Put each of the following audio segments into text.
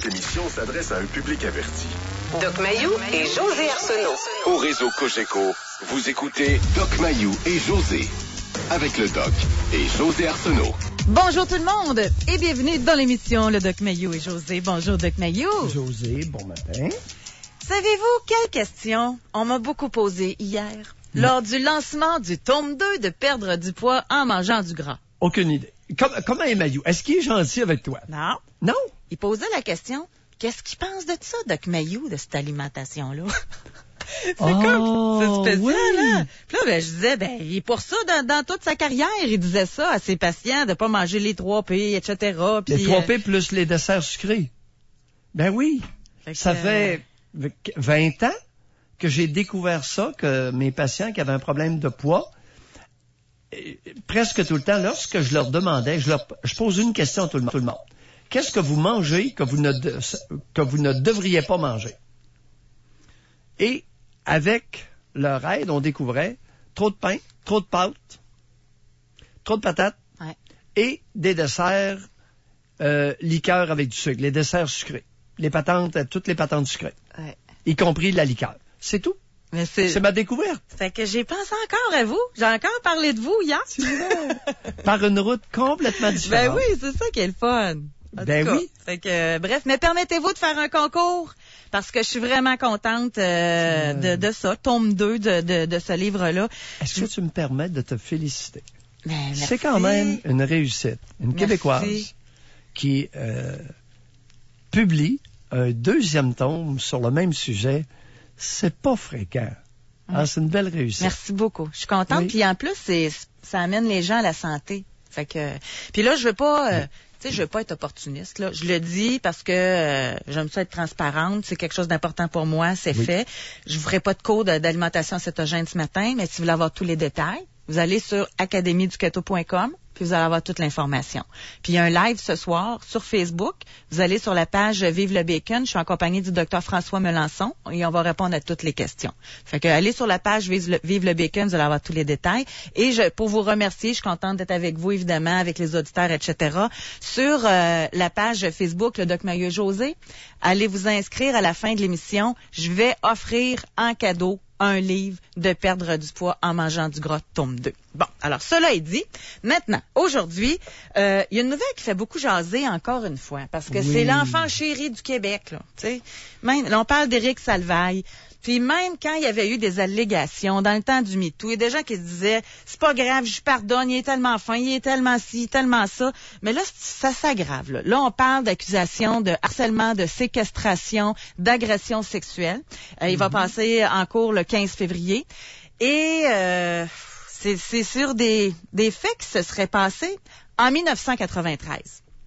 Cette émission s'adresse à un public averti. Doc Mayou et José Arsenault. Au réseau Cogeco, vous écoutez Doc Mayou et José. Avec le Doc et José Arsenault. Bonjour tout le monde et bienvenue dans l'émission Le Doc Mayou et José. Bonjour Doc Mayou. José, bon matin. Savez-vous quelle question on m'a beaucoup posée hier lors du lancement du tome 2 de Perdre du poids en mangeant du gras? Aucune idée. Comment est Mayou? Est-ce qu'il est gentil avec toi? Non. Non? Il posait la question, qu'est-ce qu'il pense de ça, Doc Mayou, de cette alimentation-là? C'est spécial, oui. hein? Puis là, je disais, il est pour ça, dans toute sa carrière, il disait ça à ses patients, de pas manger les 3 P, etc. Puis, Les 3 P plus les desserts sucrés. Ben oui. Ça fait 20 ans que j'ai découvert ça, que mes patients qui avaient un problème de poids, presque tout le temps, lorsque je leur demandais, je pose une question à tout le monde. Qu'est-ce que vous mangez que vous ne devriez pas manger? Et avec leur aide, on découvrait trop de pain, trop de pâtes, trop de patates et des desserts liqueurs avec du sucre, les desserts sucrés, toutes les patentes sucrées, y compris la liqueur. C'est tout. Mais c'est ma découverte. Fait que j'ai pensé encore à vous. J'ai encore parlé de vous hier. Par une route complètement différente. Ben oui, c'est ça qui est le fun. Ben oui. Fait que, bref, mais permettez-vous de faire un concours? Parce que je suis vraiment contente de ça, tome 2 de ce livre-là. Est-ce que tu me permets de te féliciter? Ben, c'est quand même une réussite. Une Québécoise qui publie un 2e tome sur le même sujet. C'est pas fréquent. C'est une belle réussite. Merci beaucoup. Je suis contente. Oui. Puis en plus, ça amène les gens à la santé. Fait que, puis là, je veux pas... je veux pas être opportuniste, là. Je le dis parce que j'aime ça être transparente. C'est quelque chose d'important pour moi. C'est fait. Je vous ferai pas de cours d'alimentation cétogène ce matin, mais si vous voulez avoir tous les détails, vous allez sur academieduketo.com, puis vous allez avoir toute l'information. Puis il y a un live ce soir sur Facebook. Vous allez sur la page Vive le Bacon. Je suis en compagnie du Dr François Melançon et on va répondre à toutes les questions. Fait que allez sur la page Vive le Bacon, vous allez avoir tous les détails. Et pour vous remercier, je suis contente d'être avec vous, évidemment, avec les auditeurs, etc. Sur la page Facebook, le Doc Mayou José, allez vous inscrire à la fin de l'émission. Je vais offrir en cadeau un livre de Perdre du poids en mangeant du gras, tome 2. Bon, alors cela est dit. Maintenant, aujourd'hui, il y a une nouvelle qui fait beaucoup jaser encore une fois, parce que c'est l'enfant chéri du Québec, là. Tu sais, même là, on parle d'Éric Salvaille. Puis même quand il y avait eu des allégations dans le temps du MeToo, il y a des gens qui se disaient c'est pas grave, je pardonne, il est tellement fin, il est tellement ci, tellement ça. Mais là, ça s'aggrave. Là, on parle d'accusations de harcèlement, de séquestration, d'agression sexuelle. Il va passer en cours le 15 février. Et c'est sur des faits qui se seraient passés en 1993.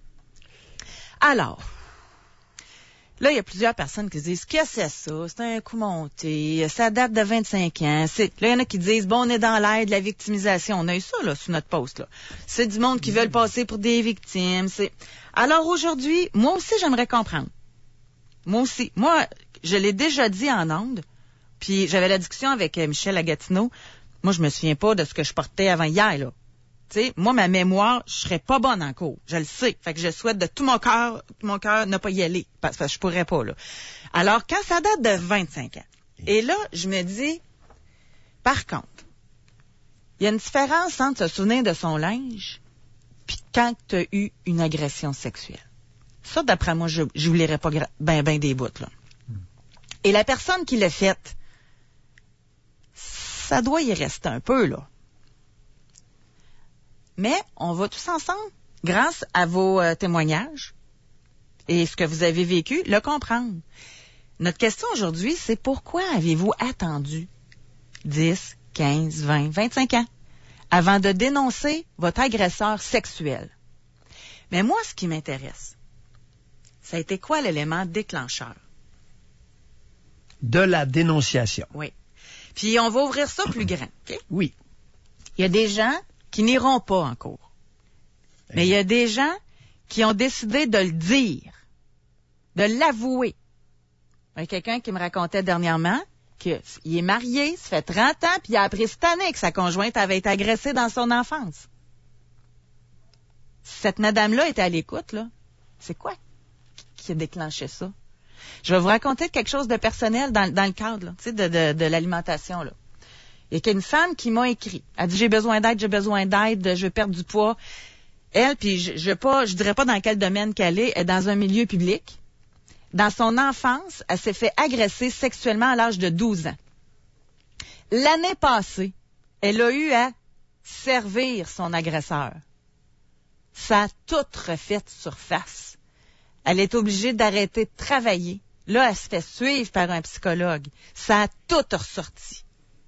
Alors... Là, il y a plusieurs personnes qui disent, qu'est-ce que c'est ça? C'est un coup monté. Ça date de 25 ans. Là, il y en a qui disent, bon, on est dans l'ère de la victimisation. On a eu ça, là, sous notre post, là. C'est du monde qui veulent passer pour des victimes. Alors, aujourd'hui, moi aussi, j'aimerais comprendre. Moi aussi. Moi, je l'ai déjà dit en ondes. Puis, j'avais la discussion avec Michel Agatineau. Moi, je me souviens pas de ce que je portais avant hier, là. Tu sais, moi, ma mémoire, je serais pas bonne en cours. Je le sais. Fait que je souhaite de tout mon cœur ne pas y aller. Parce que je pourrais pas, là. Alors, quand ça date de 25 ans, et là, je me dis, par contre, il y a une différence entre se souvenir de son linge puis quand tu as eu une agression sexuelle. Ça, d'après moi, je vous lirais pas ben des bouts, là. Et la personne qui l'a faite, ça doit y rester un peu, là. Mais on va tous ensemble, grâce à vos témoignages et ce que vous avez vécu, le comprendre. Notre question aujourd'hui, c'est pourquoi avez-vous attendu 10, 15, 20, 25 ans avant de dénoncer votre agresseur sexuel? Mais moi, ce qui m'intéresse, ça a été quoi l'élément déclencheur? De la dénonciation. Oui. Puis on va ouvrir ça plus grand, OK? Oui. Il y a des gens qui n'iront pas en cours. Mais il y a des gens qui ont décidé de le dire, de l'avouer. Il y a quelqu'un qui me racontait dernièrement qu'il est marié, ça fait 30 ans, puis il a appris cette année que sa conjointe avait été agressée dans son enfance. Si cette madame-là était à l'écoute, là, c'est quoi qui a déclenché ça. Je vais vous raconter quelque chose de personnel dans le cadre là, tu sais, de l'alimentation. Là. Il y a une femme qui m'a écrit. Elle dit, j'ai besoin d'aide, je veux perdre du poids. Elle, puis je dirais pas dans quel domaine qu'elle est dans un milieu public. Dans son enfance, elle s'est fait agresser sexuellement à l'âge de 12 ans. L'année passée, elle a eu à servir son agresseur. Ça a tout refait surface. Elle est obligée d'arrêter de travailler. Là, elle se fait suivre par un psychologue. Ça a tout ressorti.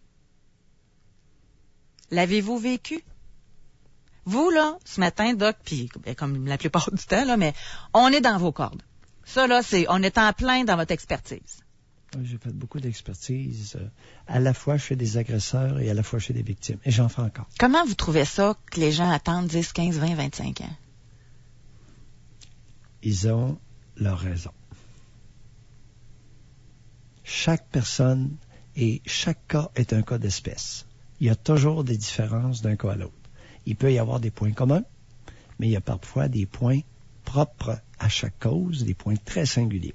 L'avez-vous vécu? Vous, là, ce matin, Doc, puis comme la plupart du temps, là, mais on est dans vos cordes. Ça, là, on est en plein dans votre expertise. Oui, j'ai fait beaucoup d'expertise, à la fois chez des agresseurs et à la fois chez des victimes. Et j'en fais encore. Comment vous trouvez ça que les gens attendent 10, 15, 20, 25 ans? Ils ont leur raison. Chaque personne et chaque cas est un cas d'espèce. Il y a toujours des différences d'un cas à l'autre. Il peut y avoir des points communs, mais il y a parfois des points propres à chaque cause, des points très singuliers.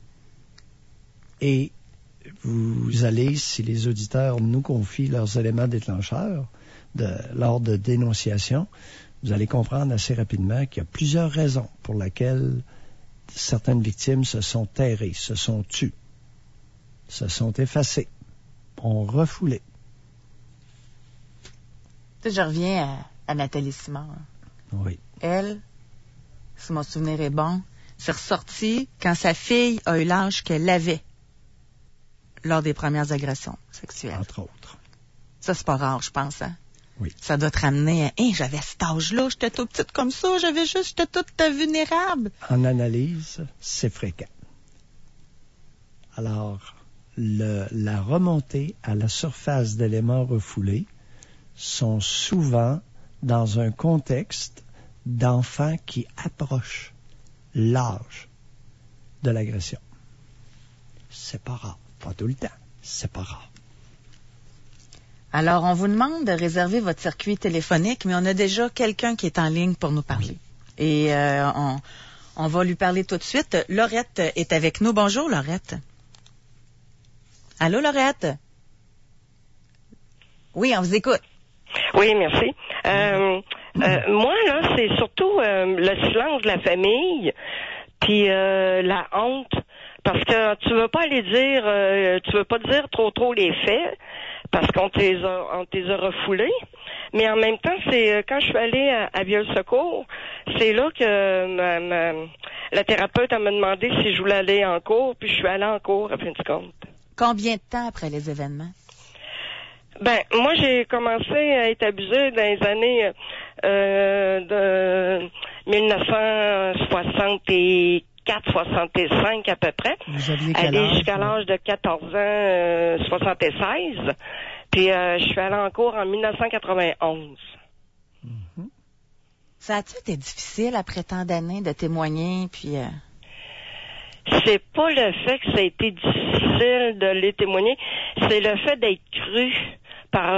Et vous allez, si les auditeurs nous confient leurs éléments déclencheurs lors de dénonciation, vous allez comprendre assez rapidement qu'il y a plusieurs raisons pour lesquelles certaines victimes se sont terrées, se sont tues, se sont effacées, ont refoulé. Tu sais, je reviens à Nathalie Simard. Oui. Elle, si mon souvenir est bon, s'est ressortie quand sa fille a eu l'âge qu'elle avait lors des premières agressions sexuelles. Entre autres. Ça, c'est pas rare, je pense, hein? Oui. Ça doit te ramener à, j'avais cet âge-là, j'étais toute petite comme ça, j'étais toute vulnérable. En analyse, c'est fréquent. Alors, la remontée à la surface d'éléments refoulés sont souvent dans un contexte d'enfants qui approchent l'âge de l'agression. C'est pas rare. Pas tout le temps. C'est pas rare. Alors, on vous demande de réserver votre circuit téléphonique, mais on a déjà quelqu'un qui est en ligne pour nous parler. Oui. Et on va lui parler tout de suite. Laurette est avec nous. Bonjour, Laurette. Allô, Laurette? Oui, on vous écoute. Oui, merci. Moi, là, c'est surtout le silence de la famille, puis la honte, parce que tu veux pas aller dire, tu veux pas dire trop les faits, parce qu'on t'es a refoulés. Mais en même temps, c'est quand je suis allée à Vieux Secours, c'est là que la thérapeute m'a demandé si je voulais aller en cours, puis je suis allée en cours, à fin de compte. Combien de temps après les événements? Ben, moi, j'ai commencé à être abusée dans les années de 1964-65 à peu près. Vous aviez quel âge? Allée jusqu'à l'âge de 14 ans, 76. Puis, je suis allée en cours en 1991. Mm-hmm. Ça a-tu été difficile après tant d'années de témoigner, puis... C'est pas le fait que ça a été difficile de les témoigner, c'est le fait d'être cru par...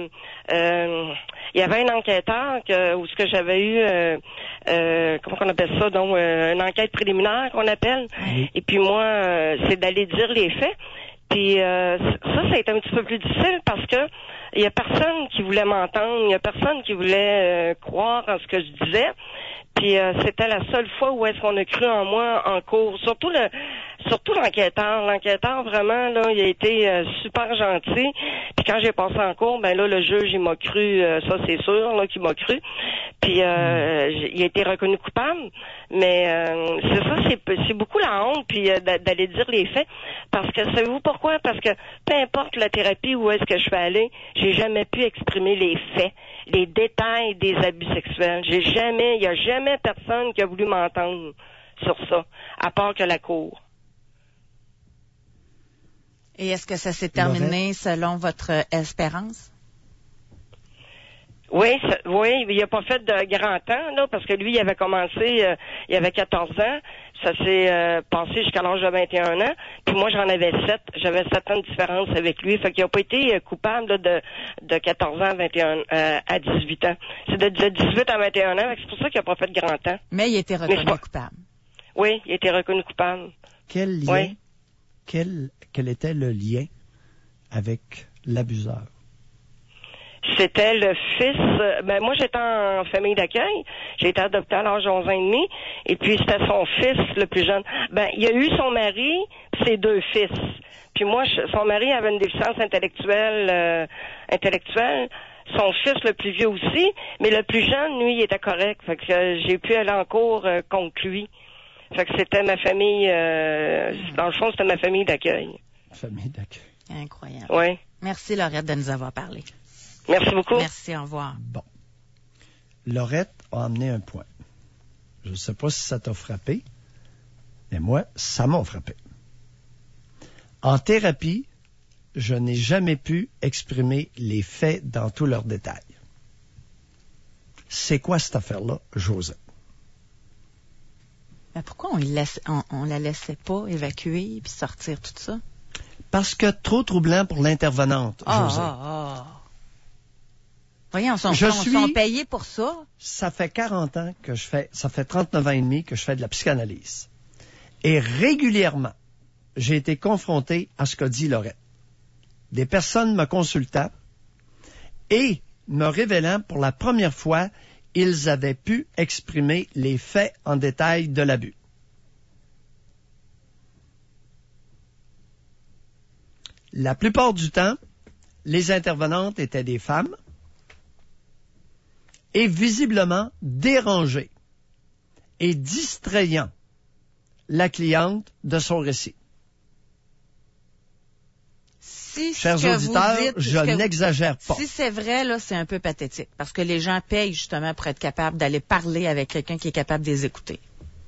il y avait un enquêteur où ce que j'avais eu, comment qu'on appelle ça, donc une enquête préliminaire qu'on appelle. Oui. Et puis moi, c'est d'aller dire les faits. Puis ça a été un petit peu plus difficile parce que il y a personne qui voulait m'entendre, il y a personne qui voulait croire en ce que je disais. Puis c'était la seule fois où est-ce qu'on a cru en moi en cours. Surtout l'enquêteur. L'enquêteur, vraiment, là, il a été super gentil. Puis quand j'ai passé en cours, ben là, le juge, il m'a cru, ça c'est sûr, là, qu'il m'a cru. Puis il a été reconnu coupable. Mais c'est ça, c'est beaucoup la honte, puis d'aller dire les faits. Parce que, savez-vous pourquoi? Parce que peu importe la thérapie où est-ce que je suis allée, j'ai jamais pu exprimer les faits, les détails des abus sexuels. Il y a jamais personne qui a voulu m'entendre sur ça, à part que la cour. Et est-ce que ça s'est terminé selon votre espérance? Oui, il a pas fait de grand temps, là, parce que lui, il avait commencé, il avait 14 ans, ça s'est passé jusqu'à l'âge de 21 ans, puis moi, j'en avais 7, j'avais 7 ans de différence avec lui, fait qu'il a pas été coupable là, de 14 ans à 18 ans. C'est de 18 à 21 ans, c'est pour ça qu'il a pas fait de grand temps. Mais il a été reconnu coupable. Oui, il a été reconnu coupable. Quel lien, Oui. quel était le lien avec l'abuseur? C'était le fils... moi, j'étais en famille d'accueil. J'ai été adoptée à l'âge de 11 ans et demi. Et puis, c'était son fils, le plus jeune. Il y a eu son mari puis ses 2 fils. Puis moi, son mari avait une déficience intellectuelle. Son fils, le plus vieux aussi. Mais le plus jeune, lui, il était correct. Fait que j'ai pu aller en cours contre lui. Fait que c'était ma famille... dans le fond, c'était ma famille d'accueil. Famille d'accueil. Incroyable. Oui. Merci, Laurette, de nous avoir parlé. Merci beaucoup. Merci, au revoir. Bon. Laurette a amené un point. Je ne sais pas si ça t'a frappé, mais moi, ça m'a frappé. En thérapie, je n'ai jamais pu exprimer les faits dans tous leurs détails. C'est quoi cette affaire-là, José? Mais pourquoi on la laissait pas évacuer puis sortir tout ça? Parce que trop troublant pour l'intervenante, José. Voyons, on sont payés pour ça. Ça fait 40 ans que ça fait 39 ans et demi que je fais de la psychanalyse. Et régulièrement, j'ai été confronté à ce qu'a dit Laurette. Des personnes me consultant et me révélant pour la première fois, ils avaient pu exprimer les faits en détail de l'abus. La plupart du temps, les intervenantes étaient des femmes et visiblement dérangées et distrayant la cliente de son récit. Chers auditeurs, je n'exagère pas. Si c'est vrai, là, c'est un peu pathétique, parce que les gens payent justement pour être capables d'aller parler avec quelqu'un qui est capable de les écouter.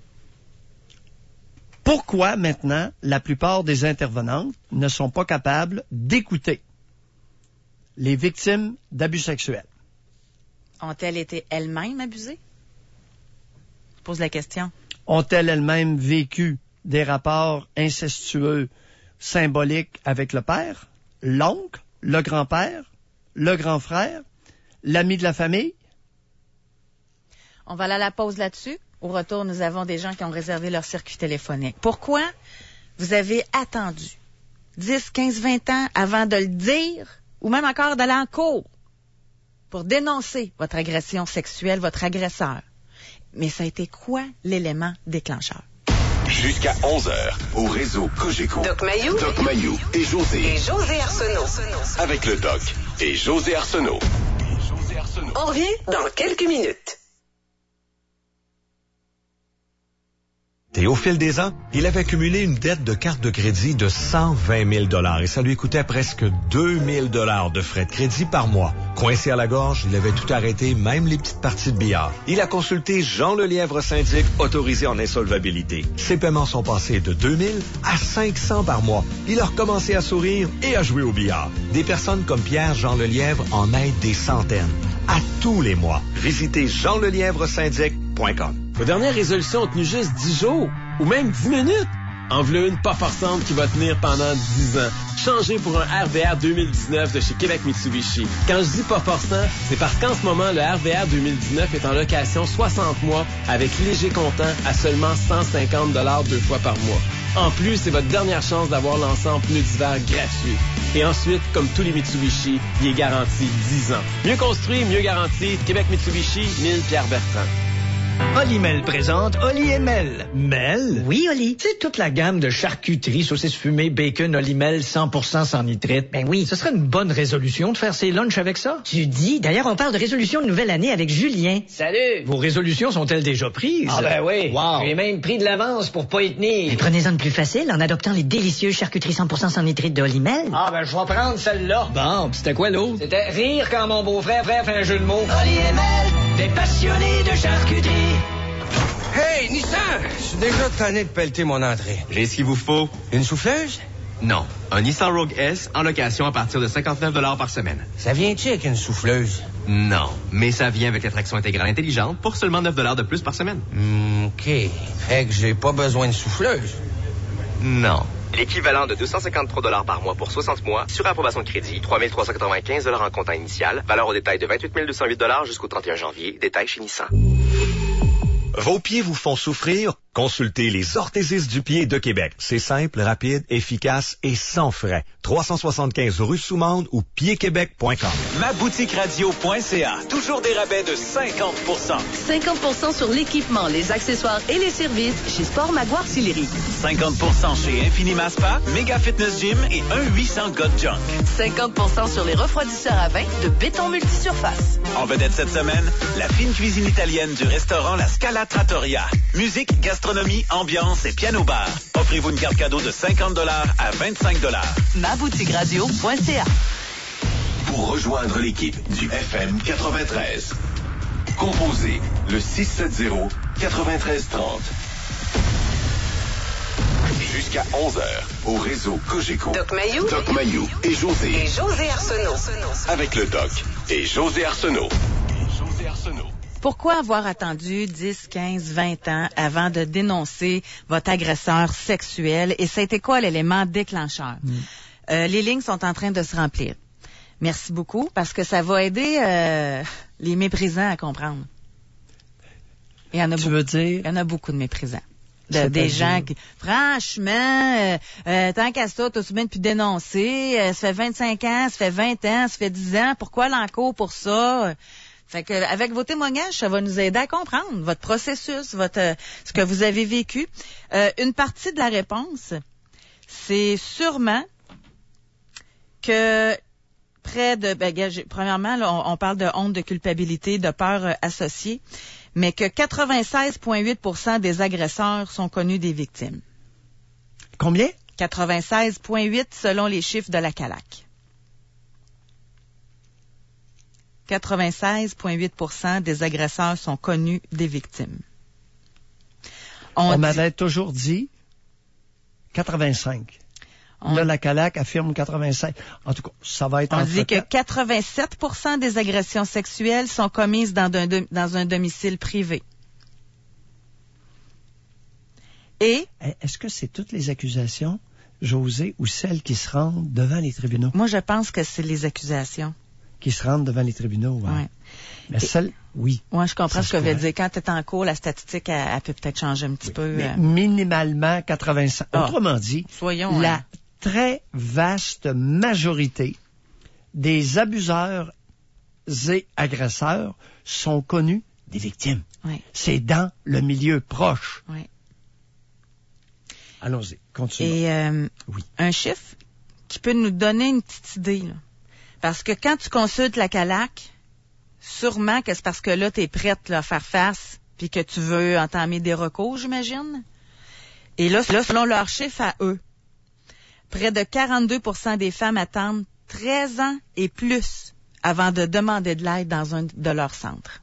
Pourquoi maintenant la plupart des intervenantes ne sont pas capables d'écouter les victimes d'abus sexuels? Ont-elles été elles-mêmes abusées? Je pose la question. Ont-elles elles-mêmes vécu des rapports incestueux symboliques avec le père, l'oncle, le grand-père, le grand frère, l'ami de la famille? On va aller à la pause là-dessus. Au retour, nous avons des gens qui ont réservé leur circuit téléphonique. Pourquoi vous avez attendu 10, 15, 20 ans avant de le dire, ou même encore d'aller en cours pour dénoncer votre agression sexuelle, votre agresseur? Mais ça a été quoi l'élément déclencheur? Jusqu'à 11h, au réseau Cogeco. Doc Mayou et José. Et José Arsenault. Avec le Doc et José Arsenault. On revient dans quelques minutes. Et au fil des ans, il avait accumulé une dette de carte de crédit de 120 000 $ et ça lui coûtait presque 2 000 $ de frais de crédit par mois. Coincé à la gorge, il avait tout arrêté, même les petites parties de billard. Il a consulté Jean Lelièvre syndic, autorisé en insolvabilité. Ses paiements sont passés de 2 000 à 500 par mois. Il a recommencé à sourire et à jouer au billard. Des personnes comme Pierre-Jean Lelièvre en aident des centaines. À tous les mois. Visitez jeanlelièvresyndic.com. Vos dernières résolutions ont tenu juste 10 jours ou même 10 minutes. En voilà une pas forçante qui va tenir pendant 10 ans. Changez pour un RVR 2019 de chez Québec Mitsubishi. Quand je dis pas forçant, c'est parce qu'en ce moment, le RVR 2019 est en location 60 mois avec léger comptant à seulement 150 $ 2 fois par mois. En plus, c'est votre dernière chance d'avoir l'ensemble pneus d'hiver gratuit. Et ensuite, comme tous les Mitsubishi, il est garanti 10 ans. Mieux construit, mieux garanti. Québec Mitsubishi, 1000 Pierre Bertrand. Olimel présente Oli et Mel. Mel? Oui, Oli. C'est toute la gamme de charcuterie, saucisses fumées, bacon, Olimel 100% sans nitrite. Ben oui. Ce serait une bonne résolution de faire ses lunchs avec ça. Tu dis. D'ailleurs, on parle de résolution de nouvelle année avec Julien. Salut! Vos résolutions sont-elles déjà prises? Ah ben oui. Wow. J'ai même pris de l'avance pour pas y tenir. Mais prenez-en de plus facile en adoptant les délicieuses charcuteries 100% sans nitrite de Olimel. Ah ben je vais prendre celle-là. Bon, pis c'était quoi l'autre? C'était rire quand mon beau-frère fait un jeu de mots. Oli et Mel, des passionnés de charcuterie. Hey, Nissan! Je suis déjà tanné de pelleter mon entrée. J'ai ce qu'il vous faut. Une souffleuse? Non. Un Nissan Rogue S en location à partir de 59 $ par semaine. Ça vient-tu avec une souffleuse? Non. Mais ça vient avec la traction intégrale intelligente pour seulement 9 $ de plus par semaine. OK. Fait que j'ai pas besoin de souffleuse. Non. L'équivalent de 253 $ par mois pour 60 mois sur approbation de crédit, 3 395 $ en comptant initial, valeur au détail de 28 208 $ jusqu'au 31 janvier, détail chez Nissan. Vos pieds vous font souffrir? Consultez les orthésistes du pied de Québec. C'est simple, rapide, efficace et sans frais. 375 rue Soumande ou piedquebec.com. Maboutique-radio.ca. Toujours des rabais de 50%. 50% sur l'équipement, les accessoires et les services chez Sport Maguire Sillery. 50% chez Infinima Spa, Mega Fitness Gym et 1-800 God Junk. 50% sur les refroidisseurs à vin de Béton Multisurface. En vedette cette semaine, la fine cuisine italienne du restaurant La Scala Trattoria. Musique, gastronomie, ambiance et piano-bar. Offrez-vous une carte cadeau de 50$ à 25$. Maboutique-radio.ca. Pour rejoindre l'équipe du FM 93, composez le 670-9330. Jusqu'à 11h, au réseau Cogeco. Doc Mayou et José. Et José Arsenault. Avec le Doc et José Arsenault. Pourquoi avoir attendu 10, 15, 20 ans avant de dénoncer votre agresseur sexuel? Et ça a été quoi l'élément déclencheur? Les lignes sont en train de se remplir. Merci beaucoup, parce que ça va aider les méprisants à comprendre. Il y en a beaucoup. Veux dire? Il y en a beaucoup de méprisants. Des gens qui, franchement, tant qu'à ça, t'as bien pu dénoncer, ça fait 25 ans, ça fait 20 ans, ça fait 10 ans, pourquoi l'encours pour ça? Fait que, avec vos témoignages, ça va nous aider à comprendre votre processus, ce que vous avez vécu. Une partie de la réponse, c'est sûrement que premièrement, là, on parle de honte, de culpabilité, de peur associée, mais que 96,8% des agresseurs sont connus des victimes. Combien? 96,8% selon les chiffres de la CALAQ. 96,8% des agresseurs sont connus des victimes. On m'avait toujours dit 85. Là, la CALAQ affirme 85. En tout cas, ça va être... On dit que 87% des agressions sexuelles sont commises dans un domicile privé. Et... Est-ce que c'est toutes les accusations, José, ou celles qui se rendent devant les tribunaux? Moi, je pense que c'est les accusations. Qui se rendent devant les tribunaux, ouais. Ouais. Mais celle, oui. Moi, je comprends ce que veut dire. Quand tu es en cours, la statistique, elle peut peut-être changer un petit peu. Mais minimalement 85. Autrement dit, la très vaste majorité des abuseurs et agresseurs sont connus des victimes. Oui. C'est dans le milieu proche. Oui. Allons-y, continuons. Et oui. Un chiffre qui peut nous donner une petite idée, là. Parce que quand tu consultes la CALAQ, sûrement que c'est parce que là, tu es prête là, à faire face puis que tu veux entamer des recours, j'imagine. Et là, selon leurs chiffres à eux, près de 42% des femmes attendent 13 ans et plus avant de demander de l'aide dans un de leurs centres.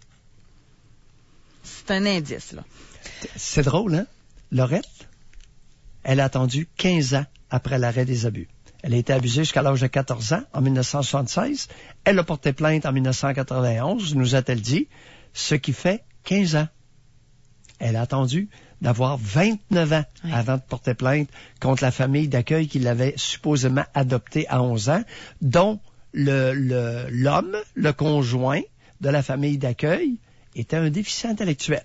C'est un indice, là. C'est drôle, hein? Laurette, elle a attendu 15 ans après l'arrêt des abus. Elle a été abusée jusqu'à l'âge de 14 ans, en 1976. Elle a porté plainte en 1991, nous a-t-elle dit, ce qui fait 15 ans. Elle a attendu d'avoir 29 ans avant de porter plainte contre la famille d'accueil qui l'avait supposément adoptée à 11 ans, dont l'homme, le conjoint de la famille d'accueil, était un déficient intellectuel.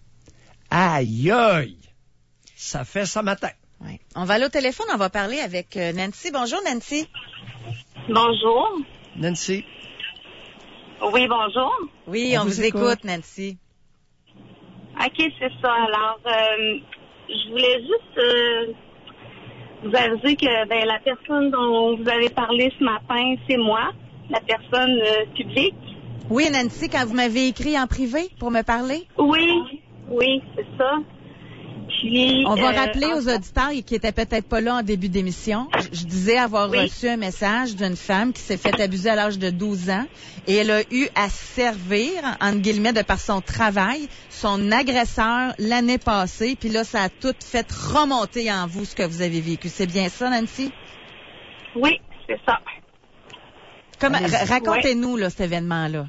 Aïe, aïe! Ça fait ça matin. Oui. On va aller au téléphone, on va parler avec Nancy. Bonjour, Nancy. Bonjour. Nancy. Oui, bonjour. Oui, on vous écoute, Nancy. OK, c'est ça. Alors, je voulais juste vous aviser que la personne dont vous avez parlé ce matin, c'est moi, la personne publique. Oui, Nancy, quand vous m'avez écrit en privé pour me parler? Oui, c'est ça. Puis, on va rappeler aux auditeurs qui étaient peut-être pas là en début d'émission. Je disais avoir reçu un message d'une femme qui s'est fait abuser à l'âge de 12 ans et elle a eu à servir, entre guillemets, de par son travail, son agresseur l'année passée. Puis là, ça a tout fait remonter en vous ce que vous avez vécu. C'est bien ça, Nancy? Oui, c'est ça. Racontez-nous là, cet événement-là.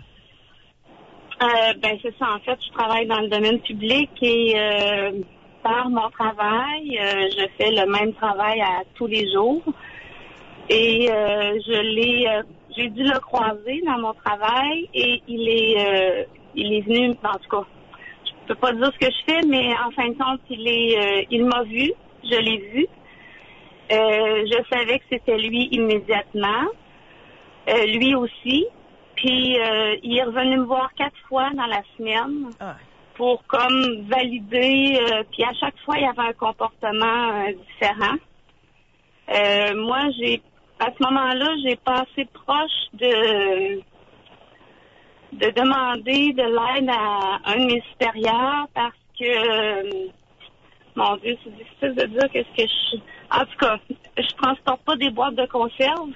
C'est ça. En fait, je travaille dans le domaine public et... par mon travail, je fais le même travail à tous les jours et j'ai dû le croiser dans mon travail et il est venu, en tout cas, peux pas dire ce que je fais, mais en fin de compte, il m'a vu, je l'ai vu. Je savais que c'était lui immédiatement. Lui aussi. Puis il est revenu me voir 4 fois dans la semaine pour comme valider. Puis à chaque fois, il y avait un comportement différent. Moi, à ce moment-là, j'ai pas assez proche de demander de l'aide à un de mes supérieurs parce que, mon Dieu, c'est difficile de dire qu'est-ce que je... En tout cas, je transporte pas des boîtes de conserve.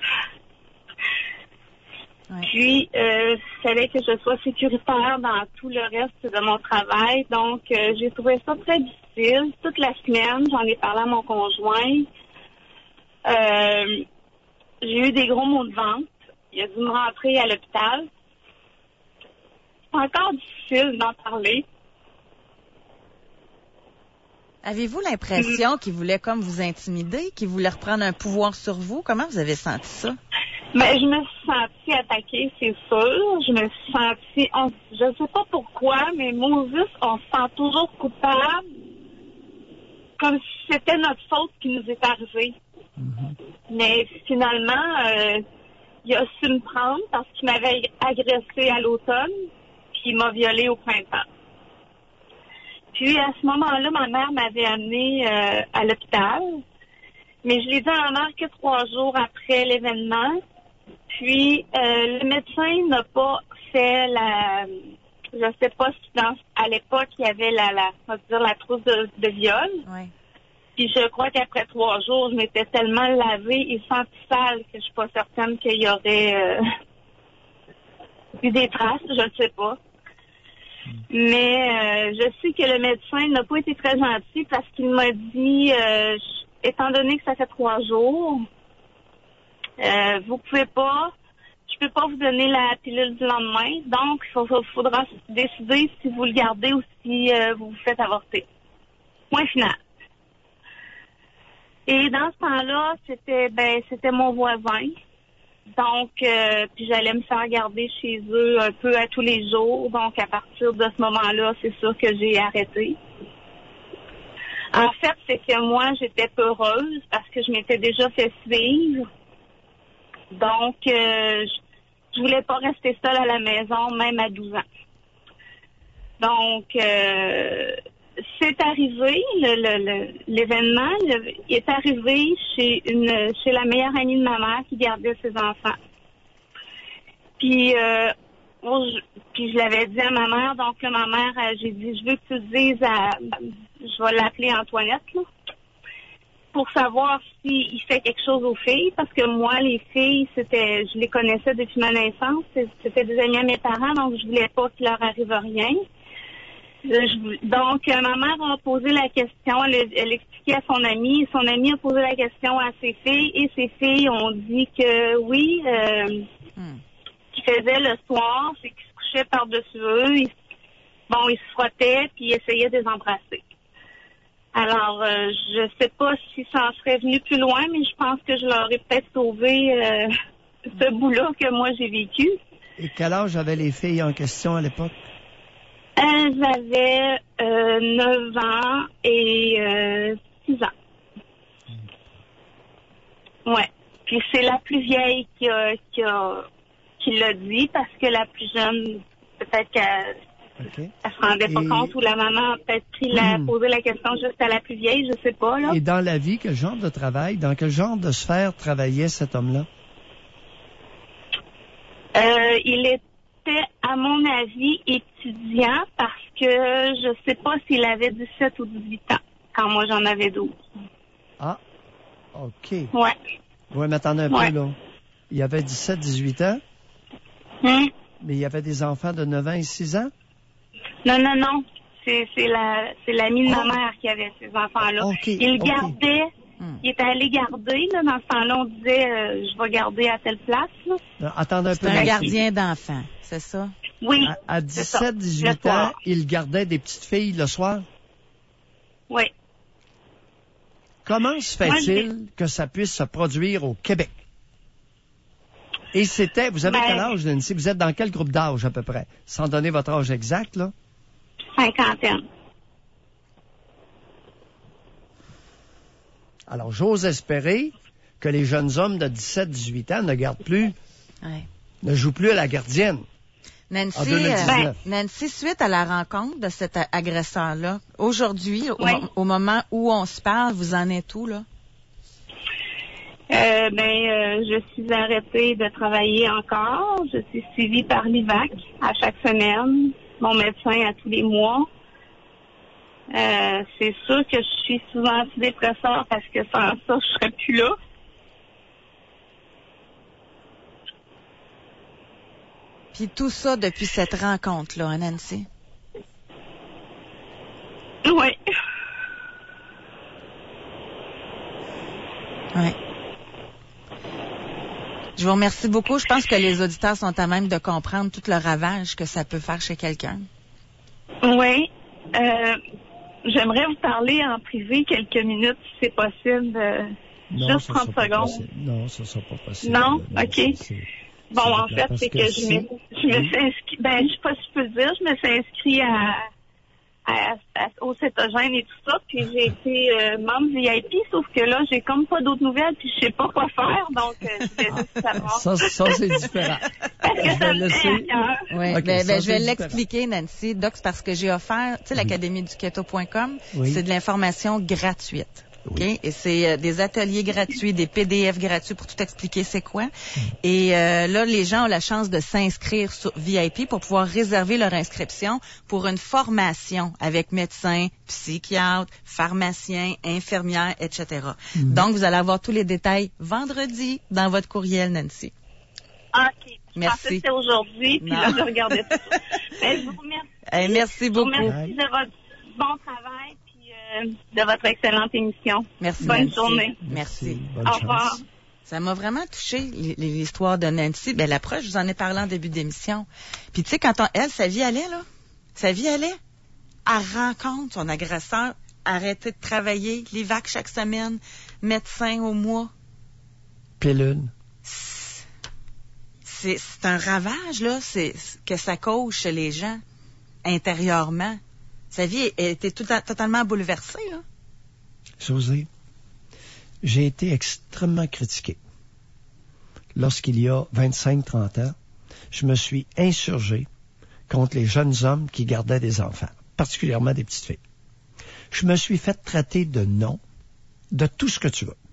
Ouais. Puis, il fallait que je sois sécuritaire dans tout le reste de mon travail. Donc, j'ai trouvé ça très difficile. Toute la semaine, j'en ai parlé à mon conjoint. J'ai eu des gros maux de ventre. Il a dû me rentrer à l'hôpital. C'est encore difficile d'en parler. Avez-vous l'impression qu'il voulait comme vous intimider, qu'il voulait reprendre un pouvoir sur vous? Comment vous avez senti ça? Ben, je me suis sentie attaquée, c'est sûr. Je me suis sentie... je ne sais pas pourquoi, mais Moses, on se sent toujours coupable. Comme si c'était notre faute qui nous est arrivée. Mm-hmm. Mais finalement, il a su me prendre parce qu'il m'avait agressée à l'automne, puis il m'a violée au printemps. Puis à ce moment-là, ma mère m'avait amenée à l'hôpital. Mais je l'ai dit à ma mère que 3 jours après l'événement. Puis le médecin n'a pas fait je sais pas si à l'époque il y avait la trousse de viol. Ouais. Puis je crois qu'après 3 jours, je m'étais tellement lavée et sentie sale que je suis pas certaine qu'il y aurait eu des traces, je ne sais pas. Mais je sais que le médecin n'a pas été très gentil parce qu'il m'a dit, étant donné que ça fait 3 jours, je peux pas vous donner la pilule du lendemain, donc il faudra décider si vous le gardez ou si vous vous faites avorter. Point final. Et dans ce temps-là, c'était mon voisin. Donc, puis j'allais me faire garder chez eux un peu à tous les jours. Donc, à partir de ce moment-là, c'est sûr que j'ai arrêté. En fait, c'est que moi, j'étais peureuse parce que je m'étais déjà fait suivre. Donc, je voulais pas rester seule à la maison, même à 12 ans. Donc, c'est arrivé, l'événement est arrivé chez la meilleure amie de ma mère qui gardait ses enfants. Puis, puis je l'avais dit à ma mère, donc là, ma mère, j'ai dit, je veux que tu le dises je vais l'appeler Antoinette, là, pour savoir s'il fait quelque chose aux filles, parce que moi, les filles, je les connaissais depuis ma naissance, c'était des amis à mes parents, donc je voulais pas qu'il leur arrive rien. Donc, ma mère a posé la question, elle expliquait à son amie a posé la question à ses filles, et ses filles ont dit que oui, qu'ils faisaient le soir, c'est qu'ils se couchaient par-dessus eux, ils se frottaient, puis ils essayaient de les embrasser. Alors, je sais pas si ça en serait venu plus loin, mais je pense que je leur ai peut-être sauvé ce bout-là que moi j'ai vécu. Et quel âge avaient les filles en question à l'époque? Elles avaient 9 ans et 6 ans. Ouais. Puis c'est la plus vieille qui l'a dit, parce que la plus jeune, peut-être qu'elle se rendait pas compte, ou la maman a peut-être posé la question juste à la plus vieille, je sais pas, là. Et dans la vie, quel genre de travail, dans quel genre de sphère travaillait cet homme-là? Il était, à mon avis, étudiant, parce que je sais pas s'il avait 17 ou 18 ans, quand moi j'en avais 12. Ah, OK. Ouais. Oui, mais attendez un peu, là. Il avait 17, 18 ans? Mais il y avait des enfants de 9 ans et 6 ans? Non. C'est l'ami de ma mère qui avait ces enfants-là. Okay. Il gardait, il était allé garder, là, dans ce temps-là, on disait, je vais garder à telle place, là. Non, attendez un peu. C'est un gardien d'enfants, c'est ça? Oui. À 17, 18 ans, il gardait des petites filles le soir? Oui. Comment se fait-il que ça puisse se produire au Québec? Et vous avez quel âge, Nancy? Vous êtes dans quel groupe d'âge, à peu près? Sans donner votre âge exact, là? 50. Alors, j'ose espérer que les jeunes hommes de 17-18 ans ne gardent plus, ne jouent plus à la gardienne. Nancy, suite à la rencontre de cet agresseur-là, aujourd'hui, au moment où on se parle, vous en êtes où, là? Je suis arrêtée de travailler encore. Je suis suivie par l'IVAC à chaque semaine, mon médecin à tous les mois. C'est sûr que je suis sous antidépresseur parce que sans ça, je serais plus là. Puis tout ça depuis cette rencontre-là, hein, Nancy? Oui. Oui. Je vous remercie beaucoup. Je pense que les auditeurs sont à même de comprendre tout le ravage que ça peut faire chez quelqu'un. Oui. J'aimerais vous parler en privé quelques minutes, si c'est possible. Juste 30 secondes. Non, ça ne sera pas possible. Non? OK. Bon, en fait, c'est que je me suis inscrit, je sais pas si je peux le dire, je me suis inscrit au cétogène et tout ça, puis j'ai été membre VIP, sauf que là, j'ai comme pas d'autres nouvelles, puis je sais pas quoi faire, donc je voulais juste savoir. Ça, c'est différent. Parce que ça me fait à cœur. Oui, okay, je vais l'expliquer, Nancy. Doc, c'est parce que j'ai offert, tu sais, l'académieduketo.com, c'est de l'information gratuite. Okay? Et c'est des ateliers gratuits, des PDF gratuits pour tout expliquer c'est quoi. Et là, les gens ont la chance de s'inscrire sur VIP pour pouvoir réserver leur inscription pour une formation avec médecins, psychiatres, pharmaciens, infirmières, etc. Donc, vous allez avoir tous les détails vendredi dans votre courriel, Nancy. OK. Merci. Je pensais que c'était aujourd'hui, puis là, je regardais ça. Je vous remercie. Merci beaucoup. Je vous remercie de votre bon travail. De votre excellente émission. Merci. Bonne journée. Merci. Au revoir. Ça m'a vraiment touché, l'histoire de Nancy. La preuve, je vous en ai parlé en début d'émission. Puis tu sais, quand sa vie allait, là, elle rencontre son agresseur, arrêter de travailler, l'IVAC chaque semaine, médecin au mois. Pilule. C'est un ravage, là, que ça cause chez les gens, intérieurement. Sa vie était totalement bouleversée, là. José, j'ai été extrêmement critiqué. Lorsqu'il y a 25-30 ans, je me suis insurgé contre les jeunes hommes qui gardaient des enfants, particulièrement des petites filles. Je me suis fait traiter de non, de tout ce que tu veux.